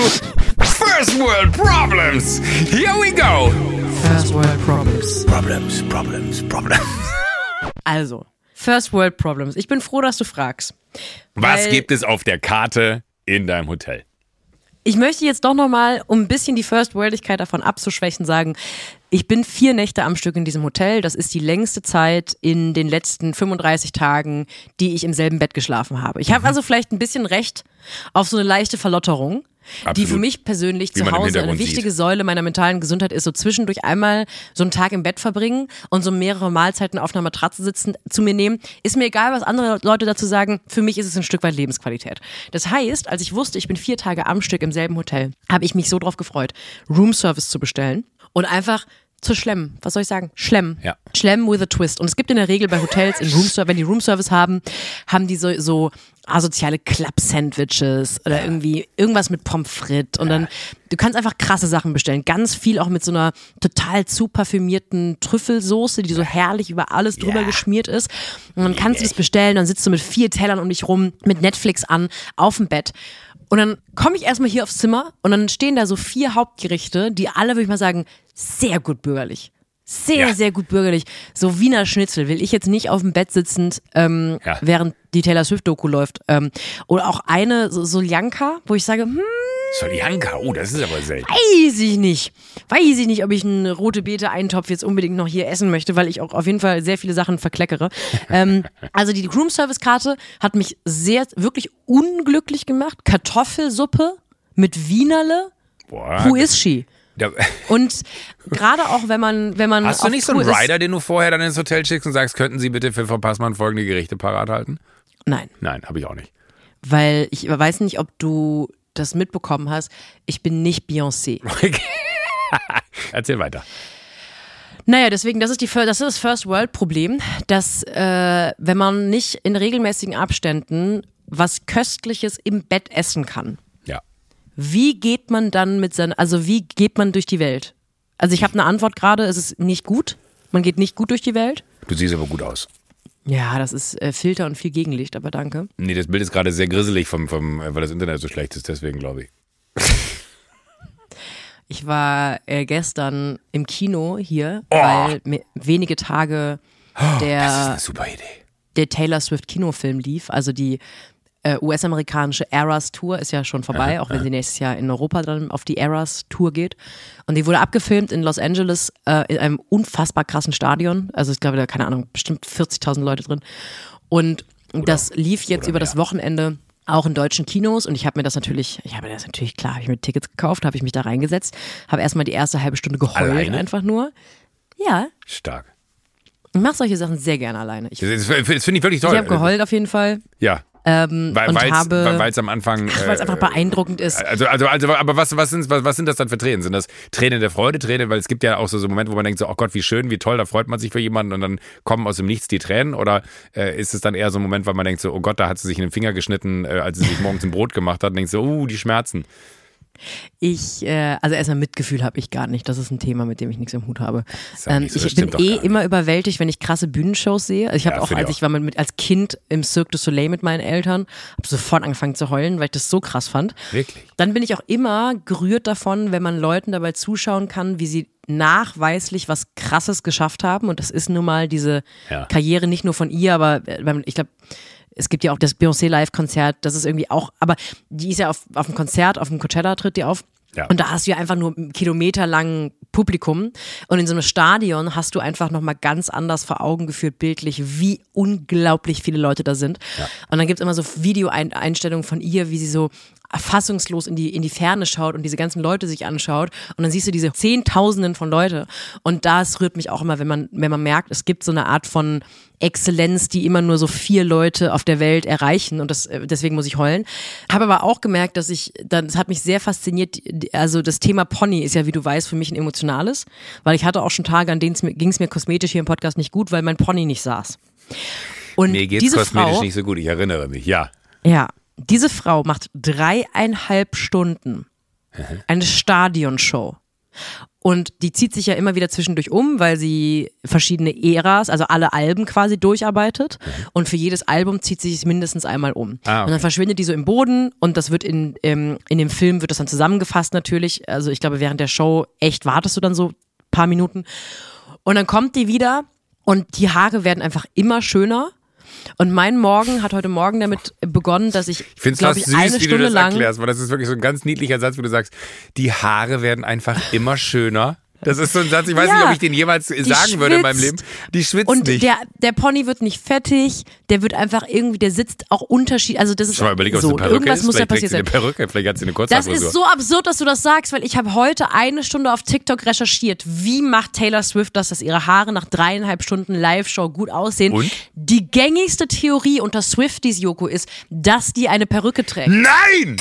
First World Problems. Here we go. First World Problems. Problems, Problems, Problems. Also, First World Problems. Ich bin froh, dass du fragst. Was gibt es auf der Karte in deinem Hotel? Ich möchte jetzt doch nochmal, um ein bisschen die First Worldigkeit davon abzuschwächen, sagen, ich bin vier Nächte am Stück in diesem Hotel. Das ist die längste Zeit in den letzten fünfunddreißig Tagen, die ich im selben Bett geschlafen habe. Ich habe also vielleicht ein bisschen Recht auf so eine leichte Verlotterung. Absolut. Die für mich persönlich Wie zu man im Hause eine Hintergrund wichtige sieht. Säule meiner mentalen Gesundheit ist, so zwischendurch einmal so einen Tag im Bett verbringen und so mehrere Mahlzeiten auf einer Matratze sitzen, zu mir nehmen. Ist mir egal, was andere Leute dazu sagen, für mich ist es ein Stück weit Lebensqualität. Das heißt, als ich wusste, ich bin vier Tage am Stück im selben Hotel, habe ich mich so drauf gefreut, Roomservice zu bestellen und einfach zu schlemmen. Was soll ich sagen? Schlemmen. Ja. Schlemmen with a twist. Und es gibt in der Regel bei Hotels, in Roomservice, wenn die Roomservice haben, haben die so, so asoziale Club-Sandwiches oder irgendwie irgendwas mit Pommes frites. Und dann, du kannst einfach krasse Sachen bestellen. Ganz viel auch mit so einer total zu parfümierten Trüffelsoße, die so herrlich über alles drüber Ja. geschmiert ist. Und dann kannst du das bestellen, dann sitzt du mit vier Tellern um dich rum, mit Netflix an, auf dem Bett. Und dann komme ich erstmal hier aufs Zimmer und dann stehen da so vier Hauptgerichte, die alle, würde ich mal sagen, sehr gut bürgerlich. Sehr, Ja. sehr gut bürgerlich. So Wiener Schnitzel will ich jetzt nicht auf dem Bett sitzend, ähm, Ja. während die Taylor Swift-Doku läuft. Ähm, oder auch eine so Soljanka, wo ich sage, hm, Soljanka, oh, das ist aber selten. weiß ich nicht. Weiß ich nicht, ob ich einen rote Beete-Eintopf jetzt unbedingt noch hier essen möchte, weil ich auch auf jeden Fall sehr viele Sachen verkleckere. ähm, also die Room-Service-Karte hat mich sehr, wirklich unglücklich gemacht. Kartoffelsuppe mit Wienerle. Boah, Who is she? da, Und gerade auch, wenn man, wenn man hast du auf nicht so einen Tour ist- Rider, den du vorher dann ins Hotel schickst und sagst, könnten Sie bitte für Frau Passmann folgende Gerichte parat halten? Nein, Nein, habe ich auch nicht. weil ich weiß nicht, ob du das mitbekommen hast. Ich bin nicht Beyoncé. Erzähl weiter. Naja, deswegen, das ist, die, das ist das First-World-Problem, dass äh, wenn man nicht in regelmäßigen Abständen was Köstliches im Bett essen kann, Ja. wie geht man dann mit seinen, also wie geht man durch die Welt? Also ich habe eine Antwort gerade, es ist nicht gut, man geht nicht gut durch die Welt. Du siehst aber gut aus. Ja, das ist äh, Filter und viel Gegenlicht, aber danke. Nee, das Bild ist gerade sehr grisselig, vom, vom, weil das Internet so schlecht ist, deswegen glaube ich. Ich war äh, gestern im Kino hier, Oh. weil mir wenige Tage Das ist der, eine super Idee. der Taylor Swift Kinofilm lief. Also die äh, U S-amerikanische Eras Tour ist ja schon vorbei, auch wenn sie nächstes Jahr in Europa dann auf die Eras Tour geht. Und die wurde abgefilmt in Los Angeles äh, in einem unfassbar krassen Stadion. Also ich glaube, da, keine Ahnung, bestimmt vierzigtausend Leute drin. Und das lief jetzt oder über das mehr. Wochenende auch in deutschen Kinos und ich habe mir das natürlich, ich habe mir das natürlich, klar, habe ich mir Tickets gekauft, habe ich mich da reingesetzt, habe erstmal die erste halbe Stunde geheult Alleine? einfach nur. Ja, Stark. ich mache solche Sachen sehr gerne alleine. Ich, Das, das, das finde ich wirklich ich toll. habe geheult auf jeden Fall. Ja. Ähm, Weil und es habe, am Anfang. weil es einfach beeindruckend ist. Also, also, also, aber was, was, sind, was, was sind das dann für Tränen? Sind das Tränen der Freude, Tränen, weil es gibt ja auch so, so Momente, wo man denkt so, oh Gott, wie schön, wie toll, da freut man sich für jemanden und dann kommen aus dem Nichts die Tränen? Oder äh, ist es dann eher so ein Moment, weil man denkt so, oh Gott, da hat sie sich in den Finger geschnitten, äh, als sie sich morgens ein Brot gemacht hat und denkt so, uh, die Schmerzen. Ich, äh, also erstmal Mitgefühl habe ich gar nicht. Das ist ein Thema, mit dem ich nichts im Hut habe. Ist ja Ähm, nicht so, das ich bin stimmt doch eh gar nicht. immer überwältigt, wenn ich krasse Bühnenshows sehe. Also ich habe Ja, auch, finde ich als auch. ich war mit, als Kind im Cirque du Soleil mit meinen Eltern, habe sofort angefangen zu heulen, weil ich das so krass fand. Wirklich? Dann bin ich auch immer gerührt davon, wenn man Leuten dabei zuschauen kann, wie sie nachweislich was Krasses geschafft haben. Und das ist nun mal diese Ja. Karriere nicht nur von ihr, aber äh, beim- ich glaube, es gibt ja auch das Beyoncé Live-Konzert, das ist irgendwie auch, aber die ist ja auf, auf dem Konzert, auf dem Coachella tritt die auf. Ja. Und da hast du ja einfach nur kilometerlang Publikum und in so einem Stadion hast du einfach nochmal ganz anders vor Augen geführt, bildlich, wie unglaublich viele Leute da sind. Ja. Und dann gibt es immer so Videoeinstellungen von ihr, wie sie so fassungslos in die, in die Ferne schaut und diese ganzen Leute sich anschaut und dann siehst du diese Zehntausenden von Leute und das rührt mich auch immer, wenn man, wenn man merkt, es gibt so eine Art von Exzellenz, die immer nur so vier Leute auf der Welt erreichen und das, deswegen muss ich heulen. Habe aber auch gemerkt, dass ich, das hat mich sehr fasziniert, also das Thema Pony ist ja, wie du weißt, für mich ein emotionales, weil ich hatte auch schon Tage, an denen ging es mir kosmetisch hier im Podcast nicht gut, weil mein Pony nicht saß. Und Mir geht's diese kosmetisch Frau, nicht so gut, ich erinnere mich, ja. ja, diese Frau macht dreieinhalb Stunden eine Stadionshow. Und die zieht sich ja immer wieder zwischendurch um, weil sie verschiedene Äras, also alle Alben quasi durcharbeitet. Und für jedes Album zieht sie sich mindestens einmal um. Ah, okay. Und dann verschwindet die so im Boden und das wird in, im, in dem Film wird das dann zusammengefasst natürlich. Also ich glaube, während der Show echt wartest du dann so ein paar Minuten. Und dann kommt die wieder und die Haare werden einfach immer schöner. Und mein Morgen hat heute Morgen damit begonnen, dass ich, Ich finde es glaube fast ich, eine süß, wie du Stunde das lang. erklärst, weil das ist wirklich so ein ganz niedlicher Satz, wo du sagst, die Haare werden einfach immer schöner. Das ist so ein Satz, ich weiß ja, nicht, ob ich den jemals sagen schwitzt. würde in meinem Leben. Die schwitzt und nicht. Und der, der Pony wird nicht fettig, der wird einfach irgendwie, der sitzt auch unterschiedlich. Also das ist Schon mal überlegt, ob so. es eine Perücke Irgendwas ist. muss ja Vielleicht trägt passiert sie eine sein. Perücke, vielleicht hat sie eine Das Kurzhaarfrisur. ist so absurd, dass du das sagst, weil ich habe heute eine Stunde auf TikTok recherchiert. Wie macht Taylor Swift das, dass ihre Haare nach dreieinhalb Stunden Live-Show gut aussehen? Und? Die gängigste Theorie unter Swifties, Joko, ist, dass die eine Perücke trägt. Nein!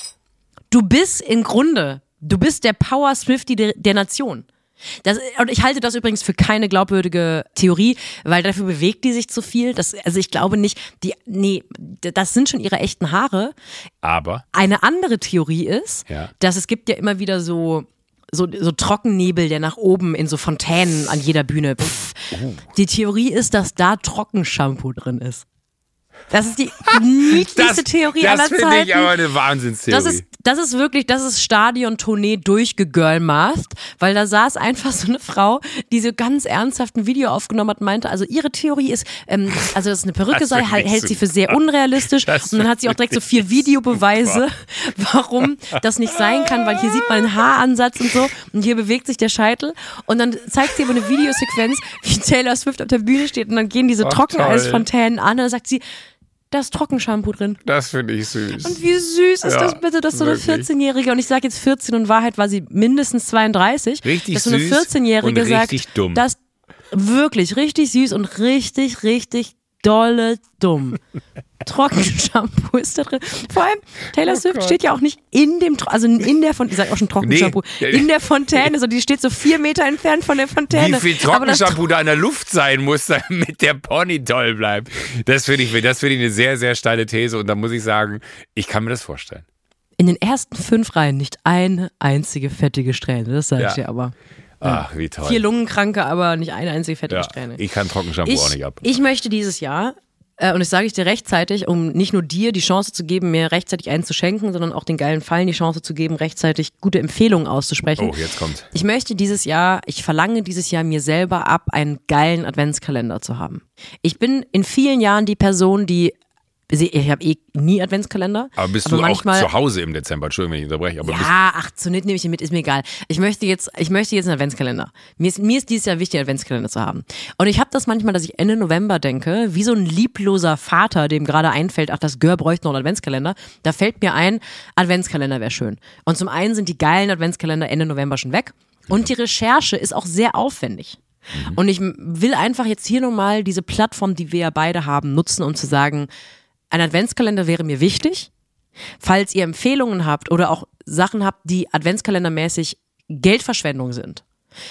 Du bist im Grunde, du bist der Power Swiftie der, der Nation. Das, und ich halte das übrigens für keine glaubwürdige Theorie, weil dafür bewegt die sich zu viel. Das, also ich glaube nicht, die, nee, das sind schon ihre echten Haare. Aber eine andere Theorie ist, ja. dass es gibt ja immer wieder so, so, so Trockennebel, der nach oben in so Fontänen an jeder Bühne. Pff. Oh. Die Theorie ist, dass da Trockenshampoo drin ist. Das ist die niedlichste das, Theorie das aller Zeiten. Das finde ich aber eine Wahnsinnstheorie. Das ist, das ist wirklich, das ist Stadion-Tournee durchgegirlmathed, weil da saß einfach so eine Frau, die so ganz ernsthaft ein Video aufgenommen hat und meinte, also ihre Theorie ist, ähm, also dass es eine Perücke sei, hält sie für sehr unrealistisch. Das und dann hat sie auch direkt so vier Videobeweise, warum das nicht sein kann, weil hier sieht man einen Haaransatz und so und hier bewegt sich der Scheitel und dann zeigt sie aber eine Videosequenz, wie Taylor Swift auf der Bühne steht und dann gehen diese Ach, Trockeneisfontänen an und dann sagt sie, da ist Trockenshampoo drin. Das finde ich süß. Und wie süß ist ja, das bitte, dass so eine wirklich. vierzehnjährige, und ich sage jetzt vierzehn, und in Wahrheit war sie mindestens zweiunddreißig, richtig dass so eine süß vierzehnjährige und sagt, richtig dumm. Das wirklich richtig süß und richtig, richtig dolle dumm. Trockenshampoo ist da drin. Vor allem, Taylor Oh Swift Gott. steht ja auch nicht in dem, also in der Fontäne, ich sag auch schon Trockenshampoo, Nee. in der Fontäne, so die steht so vier Meter entfernt von der Fontäne. Wie viel Aber das Trockenshampoo da in der Luft sein muss, damit der Pony toll bleibt. Das finde ich, das finde ich eine sehr, sehr steile These und da muss ich sagen, ich kann mir das vorstellen. In den ersten fünf Reihen nicht eine einzige fettige Strähne, das sage ich Ja. dir aber. Ach, wie toll. Vier Lungenkranke, aber nicht eine einzige fettige ja, Strähne. ich kann Trockenshampoo Ich, auch nicht ab. ich möchte dieses Jahr, äh, und das sage ich dir rechtzeitig, um nicht nur dir die Chance zu geben, mir rechtzeitig einen zu schenken, sondern auch den geilen Fallen die Chance zu geben, rechtzeitig gute Empfehlungen auszusprechen. Oh, jetzt kommt. Ich möchte dieses Jahr, ich verlange dieses Jahr mir selber ab, einen geilen Adventskalender zu haben. Ich bin in vielen Jahren die Person, die ich habe eh nie Adventskalender. Aber bist aber du manchmal, auch zu Hause im Dezember? Entschuldigung, wenn ich unterbreche. Aber bist ja, ach, zu nett nehme ich ihn mit, ist mir egal. Ich möchte jetzt, ich möchte jetzt einen Adventskalender. Mir ist, mir ist dieses Jahr wichtig, einen Adventskalender zu haben. Und ich habe das manchmal, dass ich Ende November denke, wie so ein liebloser Vater, dem gerade einfällt, ach, das Gör bräuchte noch einen Adventskalender. Da fällt mir ein, Adventskalender wäre schön. Und zum einen sind die geilen Adventskalender Ende November schon weg. Und die Recherche ist auch sehr aufwendig. Mhm. Und ich will einfach jetzt hier nochmal diese Plattform, die wir ja beide haben, nutzen, um zu sagen, ein Adventskalender wäre mir wichtig. Falls ihr Empfehlungen habt oder auch Sachen habt, die adventskalendermäßig Geldverschwendung sind,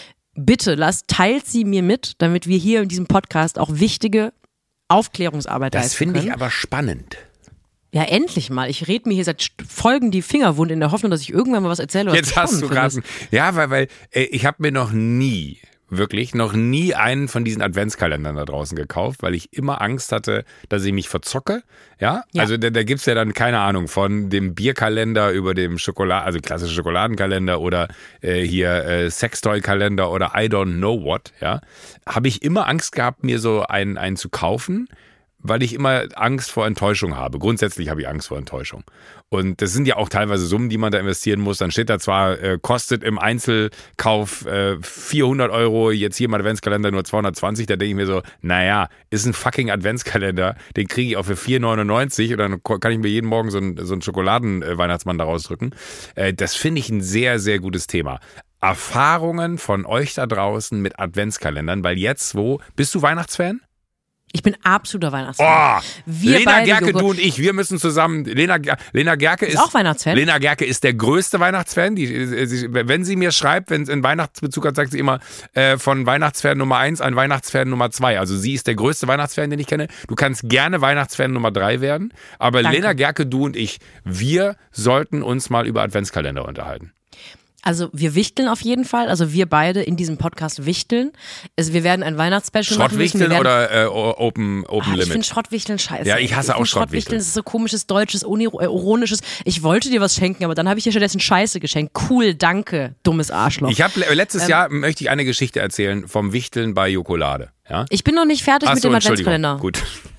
bitte lasst, teilt sie mir mit, damit wir hier in diesem Podcast auch wichtige Aufklärungsarbeit das leisten finde können. ich aber spannend. Ja, endlich mal. Ich rede mir hier seit Folgen die Finger wund in der Hoffnung, dass ich irgendwann mal was erzähle. Was Jetzt hast du gerade. Ja, weil, weil äh, ich habe mir noch nie, wirklich noch nie einen von diesen Adventskalendern da draußen gekauft, weil ich immer Angst hatte, dass ich mich verzocke. Ja, Ja. also da, da gibt es ja dann, keine Ahnung, von dem Bierkalender über dem Schokolade, also klassische Schokoladenkalender oder äh, hier äh, Sextoy-Kalender oder I don't know what, ja. Habe ich immer Angst gehabt, mir so einen, einen zu kaufen, weil ich immer Angst vor Enttäuschung habe. Grundsätzlich habe ich Angst vor Enttäuschung. Und das sind ja auch teilweise Summen, die man da investieren muss. Dann steht da zwar, äh, kostet im Einzelkauf äh, vierhundert Euro, jetzt hier im Adventskalender nur zweihundertzwanzig. Da denke ich mir so, naja, ist ein fucking Adventskalender. Den kriege ich auch für vier neunundneunzig und dann kann ich mir jeden Morgen so einen, so einen Schokoladen-Weihnachtsmann da rausdrücken. Äh, das finde ich ein sehr, sehr gutes Thema. Erfahrungen von euch da draußen mit Adventskalendern, weil jetzt wo, bist du Weihnachtsfan? Ich bin absoluter Weihnachtsfan. Oh, Wir Lena beide, Gerke, Joko, du und ich, wir müssen zusammen. Lena, Lena Gerke ist, ist auch Weihnachtsfan. Lena Gerke ist der größte Weihnachtsfan. Die, sie, wenn sie mir schreibt, wenn es einen Weihnachtsbezug hat, sagt sie immer äh, von Weihnachtsfan Nummer eins an Weihnachtsfan Nummer zwei. Also sie ist der größte Weihnachtsfan, den ich kenne. Du kannst gerne Weihnachtsfan Nummer drei werden. Aber Danke. Lena Gerke, du und ich, wir sollten uns mal über Adventskalender unterhalten. Also wir wichteln auf jeden Fall, also wir beide in diesem Podcast wichteln. Also wir werden ein Weihnachtsspecial machen müssen. Schrottwichteln Wir werden, oder äh, Open, Open ah, ich Limit? finde Schrottwichteln scheiße. Ja, ich hasse ich auch find Schrottwichteln. Das ist so komisches, deutsches, unironisches. Ich wollte dir was schenken, aber dann habe ich dir stattdessen Scheiße geschenkt. Cool, danke, dummes Arschloch. Ich habe letztes Ähm, Jahr, möchte ich eine Geschichte erzählen vom Wichteln bei Jokolade. Ja? Ich bin noch nicht fertig Ach mit so, dem Entschuldigung. Adventskalender. Gut.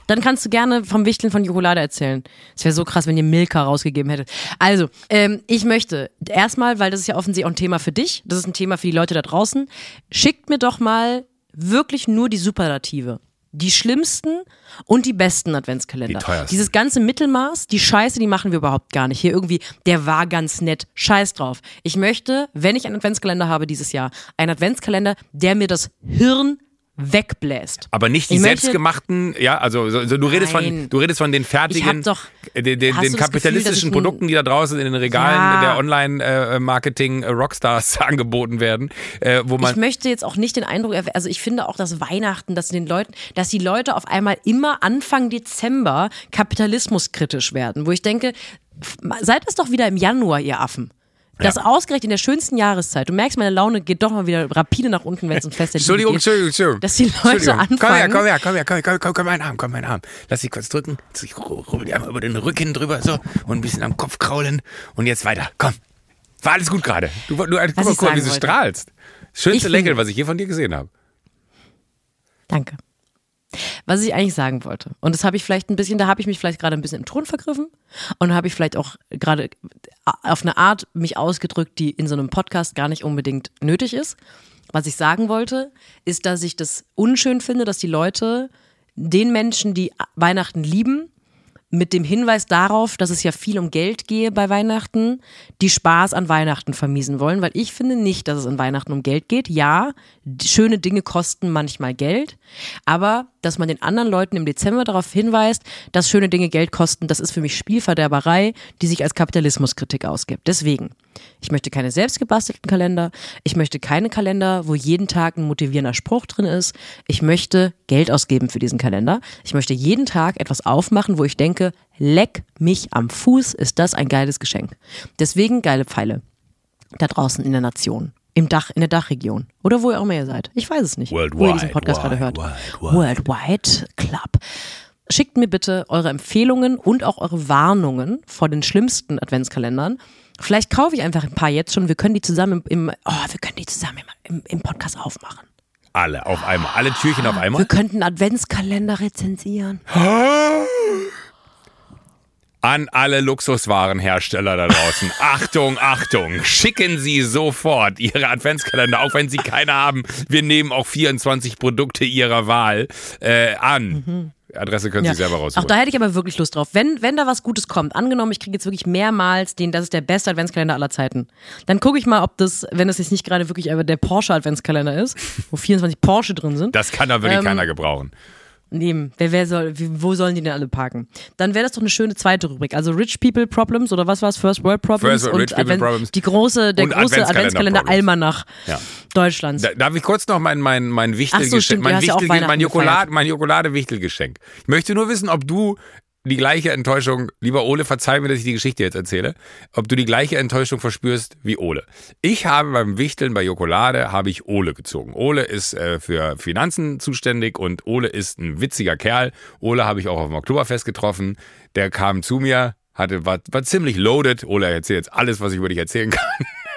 Dann kannst du gerne vom Wichteln von Jokolade erzählen. Es wäre so krass, wenn ihr Milka rausgegeben hättet. Also, ähm, ich möchte erstmal, weil das ist ja offensichtlich auch ein Thema für dich, das ist ein Thema für die Leute da draußen, schickt mir doch mal wirklich nur die Superlative. Die schlimmsten und die besten Adventskalender. Die Dieses ganze Mittelmaß, die Scheiße, die machen wir überhaupt gar nicht. Hier irgendwie, der war ganz nett, scheiß drauf. Ich möchte, wenn ich einen Adventskalender habe dieses Jahr, einen Adventskalender, der mir das Hirn wegbläst. Aber nicht die ich selbstgemachten, möchte, ja, also so, du redest nein. von du redest von den fertigen, doch, den, den, den kapitalistischen Gefühl, Produkten, die da draußen in den Regalen ja. der Online-Marketing-Rockstars angeboten werden, äh, wo man. Ich möchte jetzt auch nicht den Eindruck, also ich finde auch, dass Weihnachten, dass den Leuten, dass die Leute auf einmal immer Anfang Dezember kapitalismuskritisch werden, wo ich denke, seid es doch wieder im Januar, ihr Affen. Das ja. ausgerechnet in der schönsten Jahreszeit. Du merkst, meine Laune geht doch mal wieder rapide nach unten, wenn es um Fest der Entschuldigung, geht. Entschuldigung, Entschuldigung. Dass die Leute anfangen. Komm her, komm her, komm her, komm her, komm, komm, komm, meinen Arm, komm, meinen Arm. Lass dich kurz drücken. Ich rubbel dir einmal über den Rücken drüber so und ein bisschen am Kopf kraulen. Und jetzt weiter, komm. War alles gut gerade. Du, du, du guck mal, guck, wie du strahlst. Schönste Lächeln, was ich je von dir gesehen habe. Danke. Was ich eigentlich sagen wollte, und das habe ich vielleicht ein bisschen, da habe ich mich vielleicht gerade ein bisschen im Ton vergriffen und habe ich vielleicht auch gerade auf eine Art mich ausgedrückt, die in so einem Podcast gar nicht unbedingt nötig ist. Was ich sagen wollte, ist, dass ich das unschön finde, dass die Leute den Menschen, die Weihnachten lieben, mit dem Hinweis darauf, dass es ja viel um Geld gehe bei Weihnachten, die Spaß an Weihnachten vermiesen wollen, weil ich finde nicht, dass es an Weihnachten um Geld geht. Ja, schöne Dinge kosten manchmal Geld, aber dass man den anderen Leuten im Dezember darauf hinweist, dass schöne Dinge Geld kosten, das ist für mich Spielverderberei, die sich als Kapitalismuskritik ausgibt. Deswegen, ich möchte keine selbstgebastelten Kalender, ich möchte keine Kalender, wo jeden Tag ein motivierender Spruch drin ist, ich möchte Geld ausgeben für diesen Kalender, ich möchte jeden Tag etwas aufmachen, wo ich denke, leck mich am Fuß, ist das ein geiles Geschenk. Deswegen geile Pfeile da draußen in der Nation. Im Dach, in der Dachregion. Oder wo ihr auch immer ihr seid. Ich weiß es nicht, Worldwide, wo ihr diesen Podcast wide, gerade hört. Wide, wide. Worldwide Club. Schickt mir bitte eure Empfehlungen und auch eure Warnungen vor den schlimmsten Adventskalendern. Vielleicht kaufe ich einfach ein paar jetzt schon. Wir können die zusammen im, im oh, wir können die zusammen im, im Podcast aufmachen. Alle auf einmal. Alle Türchen auf einmal? Wir könnten Adventskalender rezensieren. An alle Luxuswarenhersteller da draußen. Achtung, Achtung. Schicken Sie sofort Ihre Adventskalender, auch wenn Sie keine haben. Wir nehmen auch vierundzwanzig Produkte Ihrer Wahl äh, an. Mhm. Adresse können Sie ja. selber rausholen. Auch da hätte ich aber wirklich Lust drauf. Wenn, wenn da was Gutes kommt, angenommen, ich kriege jetzt wirklich mehrmals den, das ist der beste Adventskalender aller Zeiten, dann gucke ich mal, ob das, wenn es jetzt nicht gerade wirklich der Porsche-Adventskalender ist, wo vierundzwanzig Porsche drin sind. Das kann da wirklich ähm, keiner gebrauchen. Nehmen. Wer, wer soll, wo sollen die denn alle parken? Dann wäre das doch eine schöne zweite Rubrik. Also Rich People Problems oder was war es? First World Problems First und Rich People Advent, Problems. Die große, der und große Adventskalender, Adventskalender Almanach ja. Deutschlands. Da, darf ich kurz noch mein, mein, mein Wichtelgeschenk, so, mein, ja Wichtel, mein Jokolade, mein Jokolade-Wichtelgeschenk. Ich möchte nur wissen, ob du die gleiche Enttäuschung, lieber Ole, verzeih mir, dass ich die Geschichte jetzt erzähle, ob du die gleiche Enttäuschung verspürst wie Ole. Ich habe beim Wichteln bei Jokolade, habe ich Ole gezogen. Ole ist äh, für Finanzen zuständig und Ole ist ein witziger Kerl. Ole habe ich auch auf dem Oktoberfest getroffen. Der kam zu mir, hatte, war, war ziemlich loaded. Ole erzählt jetzt alles, was ich über dich erzählen kann.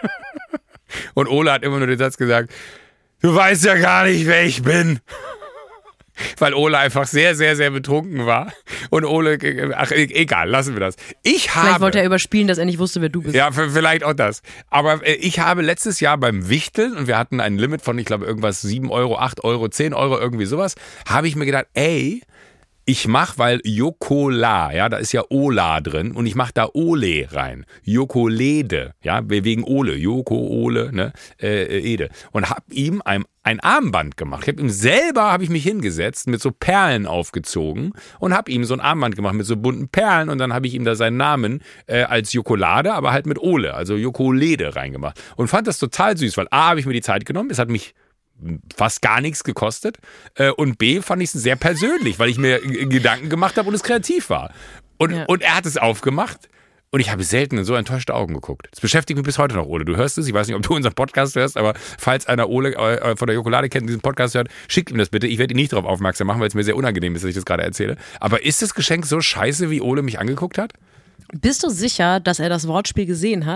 Und Ole hat immer nur den Satz gesagt, du weißt ja gar nicht, wer ich bin. Weil Ole einfach sehr, sehr, sehr betrunken war. Und Ole, ach egal, lassen wir das. Ich habe, vielleicht wollte er überspielen, dass er nicht wusste, wer du bist. Ja, vielleicht auch das. Aber ich habe letztes Jahr beim Wichteln, und wir hatten ein Limit von, ich glaube, irgendwas sieben Euro, acht Euro, zehn Euro, irgendwie sowas, habe ich mir gedacht, ey, ich mache, weil Jokola, ja, da ist ja Ola drin und ich mache da Ole rein. Jokolede, ja, wegen Ole, Joko, Ole, ne, äh, Ede. Und habe ihm ein, ein Armband gemacht. Ich habe ihm selber, habe ich mich hingesetzt, mit so Perlen aufgezogen und habe ihm so ein Armband gemacht mit so bunten Perlen und dann habe ich ihm da seinen Namen äh, als Jokolade, aber halt mit Ole, also Jokolede reingemacht. Und fand das total süß, weil A, habe ich mir die Zeit genommen, es hat mich fast gar nichts gekostet und B, fand ich es sehr persönlich, weil ich mir Gedanken gemacht habe und es kreativ war. Und, ja. und er hat es aufgemacht und ich habe selten in so enttäuschte Augen geguckt. Das beschäftigt mich bis heute noch, Ole. Du hörst es, ich weiß nicht, ob du unseren Podcast hörst, aber falls einer Ole äh, von der Jokolade kennt, diesen Podcast hört, schickt ihm das bitte. Ich werde ihn nicht darauf aufmerksam machen, weil es mir sehr unangenehm ist, dass ich das gerade erzähle. Aber ist das Geschenk so scheiße, wie Ole mich angeguckt hat? Bist du sicher, dass er das Wortspiel gesehen hat?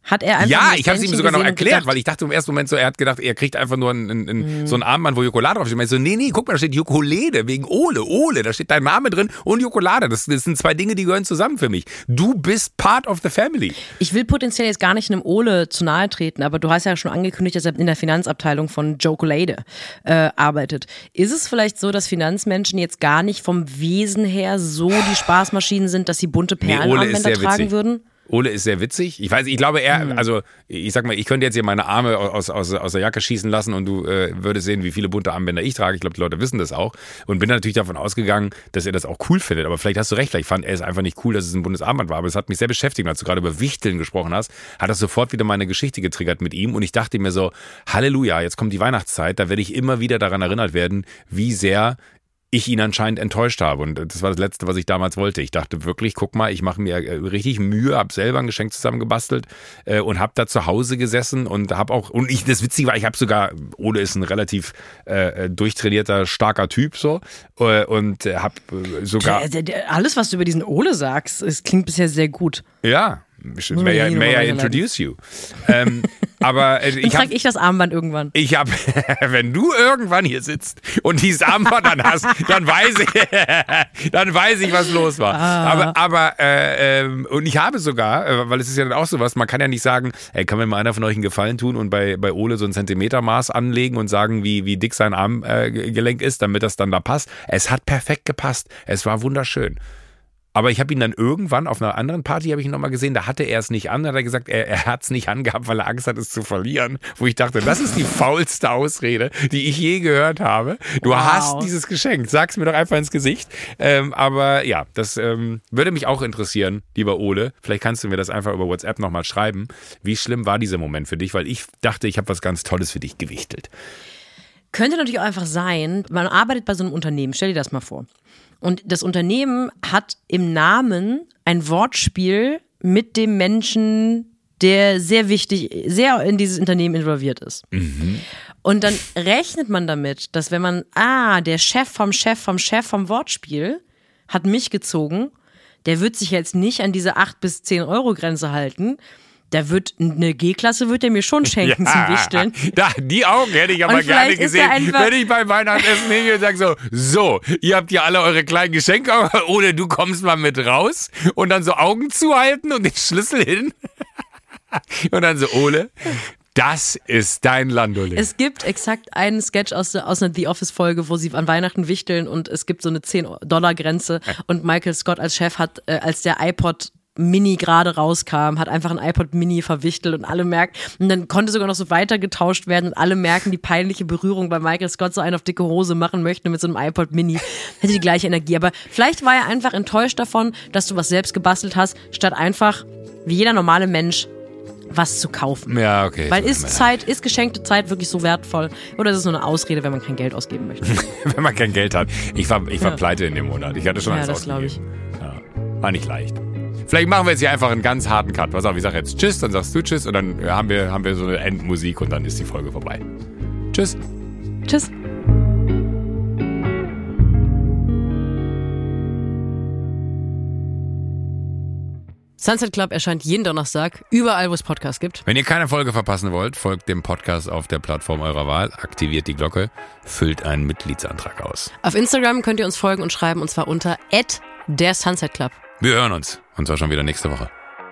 Hat er einfach Ja, ich habe es ihm sogar noch erklärt, gedacht, weil ich dachte im ersten Moment so, er hat gedacht, er kriegt einfach nur ein, ein, ein, mm. so ein Armband, wo Jokolade draufsteht. Ich so, nee, nee, guck mal, da steht Jokolade wegen Ole, Ole, da steht dein Name drin und Jokolade. Das, das sind zwei Dinge, die gehören zusammen für mich. Du bist part of the family. Ich will potenziell jetzt gar nicht einem Ole zu nahe treten, aber du hast ja schon angekündigt, dass er in der Finanzabteilung von Jokolade äh, arbeitet. Ist es vielleicht so, dass Finanzmenschen jetzt gar nicht vom Wesen her so die Spaßmaschinen sind, dass sie bunte Perlenarmbänder nee, tragen witzig. würden? Ole ist sehr witzig. Ich weiß, ich glaube, er, mhm. also ich sag mal, ich könnte jetzt hier meine Arme aus, aus, aus der Jacke schießen lassen und du äh, würdest sehen, wie viele bunte Armbänder ich trage. Ich glaube, die Leute wissen das auch. Und bin natürlich davon ausgegangen, dass er das auch cool findet. Aber vielleicht hast du recht, vielleicht fand er es einfach nicht cool, dass es ein buntes Armband war. Aber es hat mich sehr beschäftigt. Und als du gerade über Wichteln gesprochen hast, hat das sofort wieder meine Geschichte getriggert mit ihm. Und ich dachte mir so, Halleluja, jetzt kommt die Weihnachtszeit. Da werde ich immer wieder daran erinnert werden, wie sehr ich ihn anscheinend enttäuscht habe. Und das war das Letzte, was ich damals wollte. Ich dachte wirklich, guck mal, ich mache mir richtig Mühe, habe selber ein Geschenk zusammengebastelt äh, und habe da zu Hause gesessen und habe auch, und ich, das Witzige war, ich habe sogar, Ole ist ein relativ äh, durchtrainierter, starker Typ so äh, und habe sogar... Der, der, der, alles, was du über diesen Ole sagst, es klingt bisher sehr gut. Ja. May I, may I introduce you? ähm, aber äh, dann trage ich das Armband irgendwann. Ich habe, wenn du irgendwann hier sitzt und dieses Armband dann hast, dann weiß ich, dann weiß ich, was los war. Ah. Aber, aber äh, äh, und ich habe sogar, äh, weil es ist ja dann auch sowas, man kann ja nicht sagen, ey, kann mir mal einer von euch einen Gefallen tun und bei bei Ole so ein Zentimetermaß anlegen und sagen, wie wie dick sein Armgelenk äh, ist, damit das dann da passt. Es hat perfekt gepasst. Es war wunderschön. Aber ich habe ihn dann irgendwann auf einer anderen Party, habe ich ihn nochmal gesehen, da hatte er es nicht an, da hat er gesagt, er, er hat es nicht angehabt, weil er Angst hat, es zu verlieren. Wo ich dachte, das ist die faulste Ausrede, die ich je gehört habe. Du wow. hast dieses Geschenk, sag's mir doch einfach ins Gesicht. Ähm, aber ja, das ähm, würde mich auch interessieren, lieber Ole. Vielleicht kannst du mir das einfach über WhatsApp nochmal schreiben. Wie schlimm war dieser Moment für dich? Weil ich dachte, ich habe was ganz Tolles für dich gewichtelt. Könnte natürlich auch einfach sein, man arbeitet bei so einem Unternehmen, stell dir das mal vor. Und das Unternehmen hat im Namen ein Wortspiel mit dem Menschen, der sehr wichtig, sehr in dieses Unternehmen involviert ist. Mhm. Und dann rechnet man damit, dass wenn man, ah, der Chef vom Chef vom Chef vom Wortspiel hat mich gezogen, der wird sich jetzt nicht an diese acht bis zehn Euro Grenze halten. Da wird eine G-Klasse wird er mir schon schenken ja, zum Wichteln. Da, die Augen hätte ich aber gerne gesehen, wenn ich beim Weihnachtsessen hingehe und sage so, so, ihr habt ja alle eure kleinen Geschenke, oder du kommst mal mit raus und dann so Augen zuhalten und den Schlüssel hin. Und dann so, Ole, das ist dein Landoling. Es gibt exakt einen Sketch aus, der, aus einer The Office-Folge, wo sie an Weihnachten wichteln und es gibt so eine zehn Dollar Grenze und Michael Scott als Chef hat, äh, als der iPod Mini gerade rauskam, hat einfach ein iPod Mini verwichtelt und alle merken, und dann konnte sogar noch so weiter getauscht werden und alle merken die peinliche Berührung, weil Michael Scott so einen auf dicke Hose machen möchte mit so einem iPod Mini. Hätte die gleiche Energie, aber vielleicht war er einfach enttäuscht davon, dass du was selbst gebastelt hast, statt einfach, wie jeder normale Mensch, was zu kaufen. Ja, okay. Weil ist Zeit, ist geschenkte Zeit wirklich so wertvoll? Oder ist es nur eine Ausrede, wenn man kein Geld ausgeben möchte? Wenn man kein Geld hat. Ich war, ich war ja. pleite in dem Monat. Ich hatte schon ja, eins das glaube ich. Ja, war nicht leicht. Vielleicht machen wir jetzt hier einfach einen ganz harten Cut. Pass auf, ich sage jetzt Tschüss, dann sagst du Tschüss und dann haben wir, haben wir so eine Endmusik und dann ist die Folge vorbei. Tschüss. Tschüss. Sunset Club erscheint jeden Donnerstag, überall, wo es Podcasts gibt. Wenn ihr keine Folge verpassen wollt, folgt dem Podcast auf der Plattform eurer Wahl, aktiviert die Glocke, füllt einen Mitgliedsantrag aus. Auf Instagram könnt ihr uns folgen und schreiben, und zwar unter at der Sunset Club. Wir hören uns, und zwar schon wieder nächste Woche.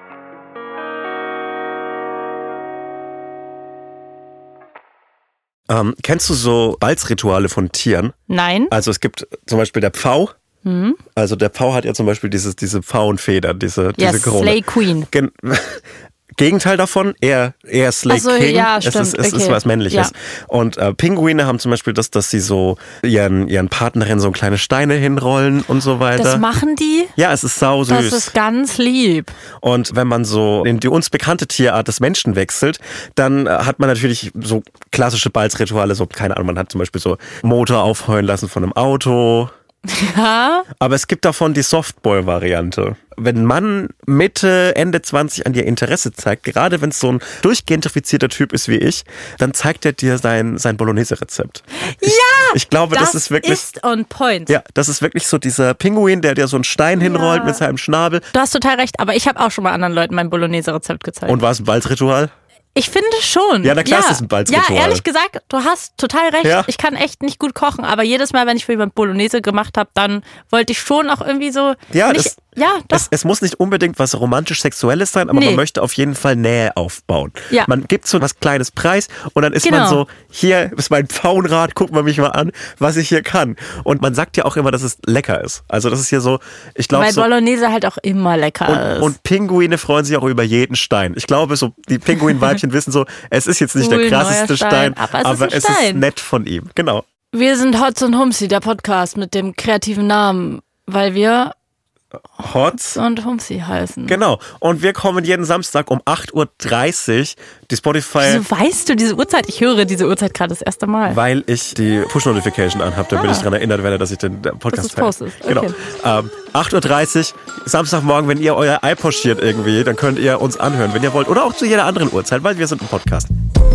Ähm, kennst du so Balzrituale von Tieren? Nein. Also es gibt zum Beispiel der Pfau. Mhm. Also der Pfau hat ja zum Beispiel dieses, diese Pfauenfeder, diese, ja, diese Krone. Slay Queen. Gen- Gegenteil davon, eher, eher Slay so, King. Ja, es, stimmt. ist, es okay. ist was Männliches. Ja. Und äh, Pinguine haben zum Beispiel das, dass sie so ihren, ihren Partnerin so kleine Steine hinrollen und so weiter. Das machen die? Ja, es ist sau süß. Das ist ganz lieb. Und wenn man so in die uns bekannte Tierart des Menschen wechselt, dann äh, hat man natürlich so klassische Balzrituale, so, keine Ahnung, man hat zum Beispiel so Motor aufheulen lassen von einem Auto. Ja. Aber es gibt davon die Softball-Variante. Wenn ein Mann Mitte, Ende zwanzig an dir Interesse zeigt, gerade wenn es so ein durchgentrifizierter Typ ist wie ich, dann zeigt er dir sein, sein Bolognese-Rezept. Ich, ja! Ich glaube, das, das ist wirklich... ist on point. Ja, das ist wirklich so dieser Pinguin, der dir so einen Stein hinrollt Ja. mit seinem Schnabel. Du hast total recht, aber ich habe auch schon mal anderen Leuten mein Bolognese-Rezept gezeigt. Und war es ein Balzritual? Ich finde schon. Ja, na klar, es ist ein Balzritual. Ja, ehrlich gesagt, du hast total recht. Ja. Ich kann echt nicht gut kochen, aber jedes Mal, wenn ich für jemand Bolognese gemacht habe, dann wollte ich schon auch irgendwie so Ja, nicht, das, ja, doch. Es, es muss nicht unbedingt was romantisch-sexuelles sein, aber Nee. man möchte auf jeden Fall Nähe aufbauen. Ja. Man gibt so was kleines Preis und dann ist Genau. man so, hier ist mein Pfauenrad, guck mal mich mal an, was ich hier kann. Und man sagt ja auch immer, dass es lecker ist. Also das ist hier so, ich glaube Weil so... Bolognese halt auch immer lecker Und, ist. und Pinguine freuen sich auch über jeden Stein. Ich glaube, so die Pinguinweibchen wissen so, es ist jetzt nicht Cool, der krasseste neuer Stein, Stein, aber es aber ist ein es ist Stein. nett von ihm. Genau. Wir sind Hotz und Humsi, der Podcast mit dem kreativen Namen, weil wir Hotz. und Humsi heißen. Genau. Und wir kommen jeden Samstag um acht Uhr dreißig. Die Spotify... Wieso weißt du diese Uhrzeit? Ich höre diese Uhrzeit gerade das erste Mal. Weil ich die Push-Notification anhabe, damit Ah. ich daran erinnert werde, dass ich den Podcast Dass du's postest. Genau. Okay. Ähm, acht Uhr dreißig, Samstagmorgen, wenn ihr euer Ei pochiert irgendwie, dann könnt ihr uns anhören, wenn ihr wollt. Oder auch zu jeder anderen Uhrzeit, weil wir sind ein Podcast.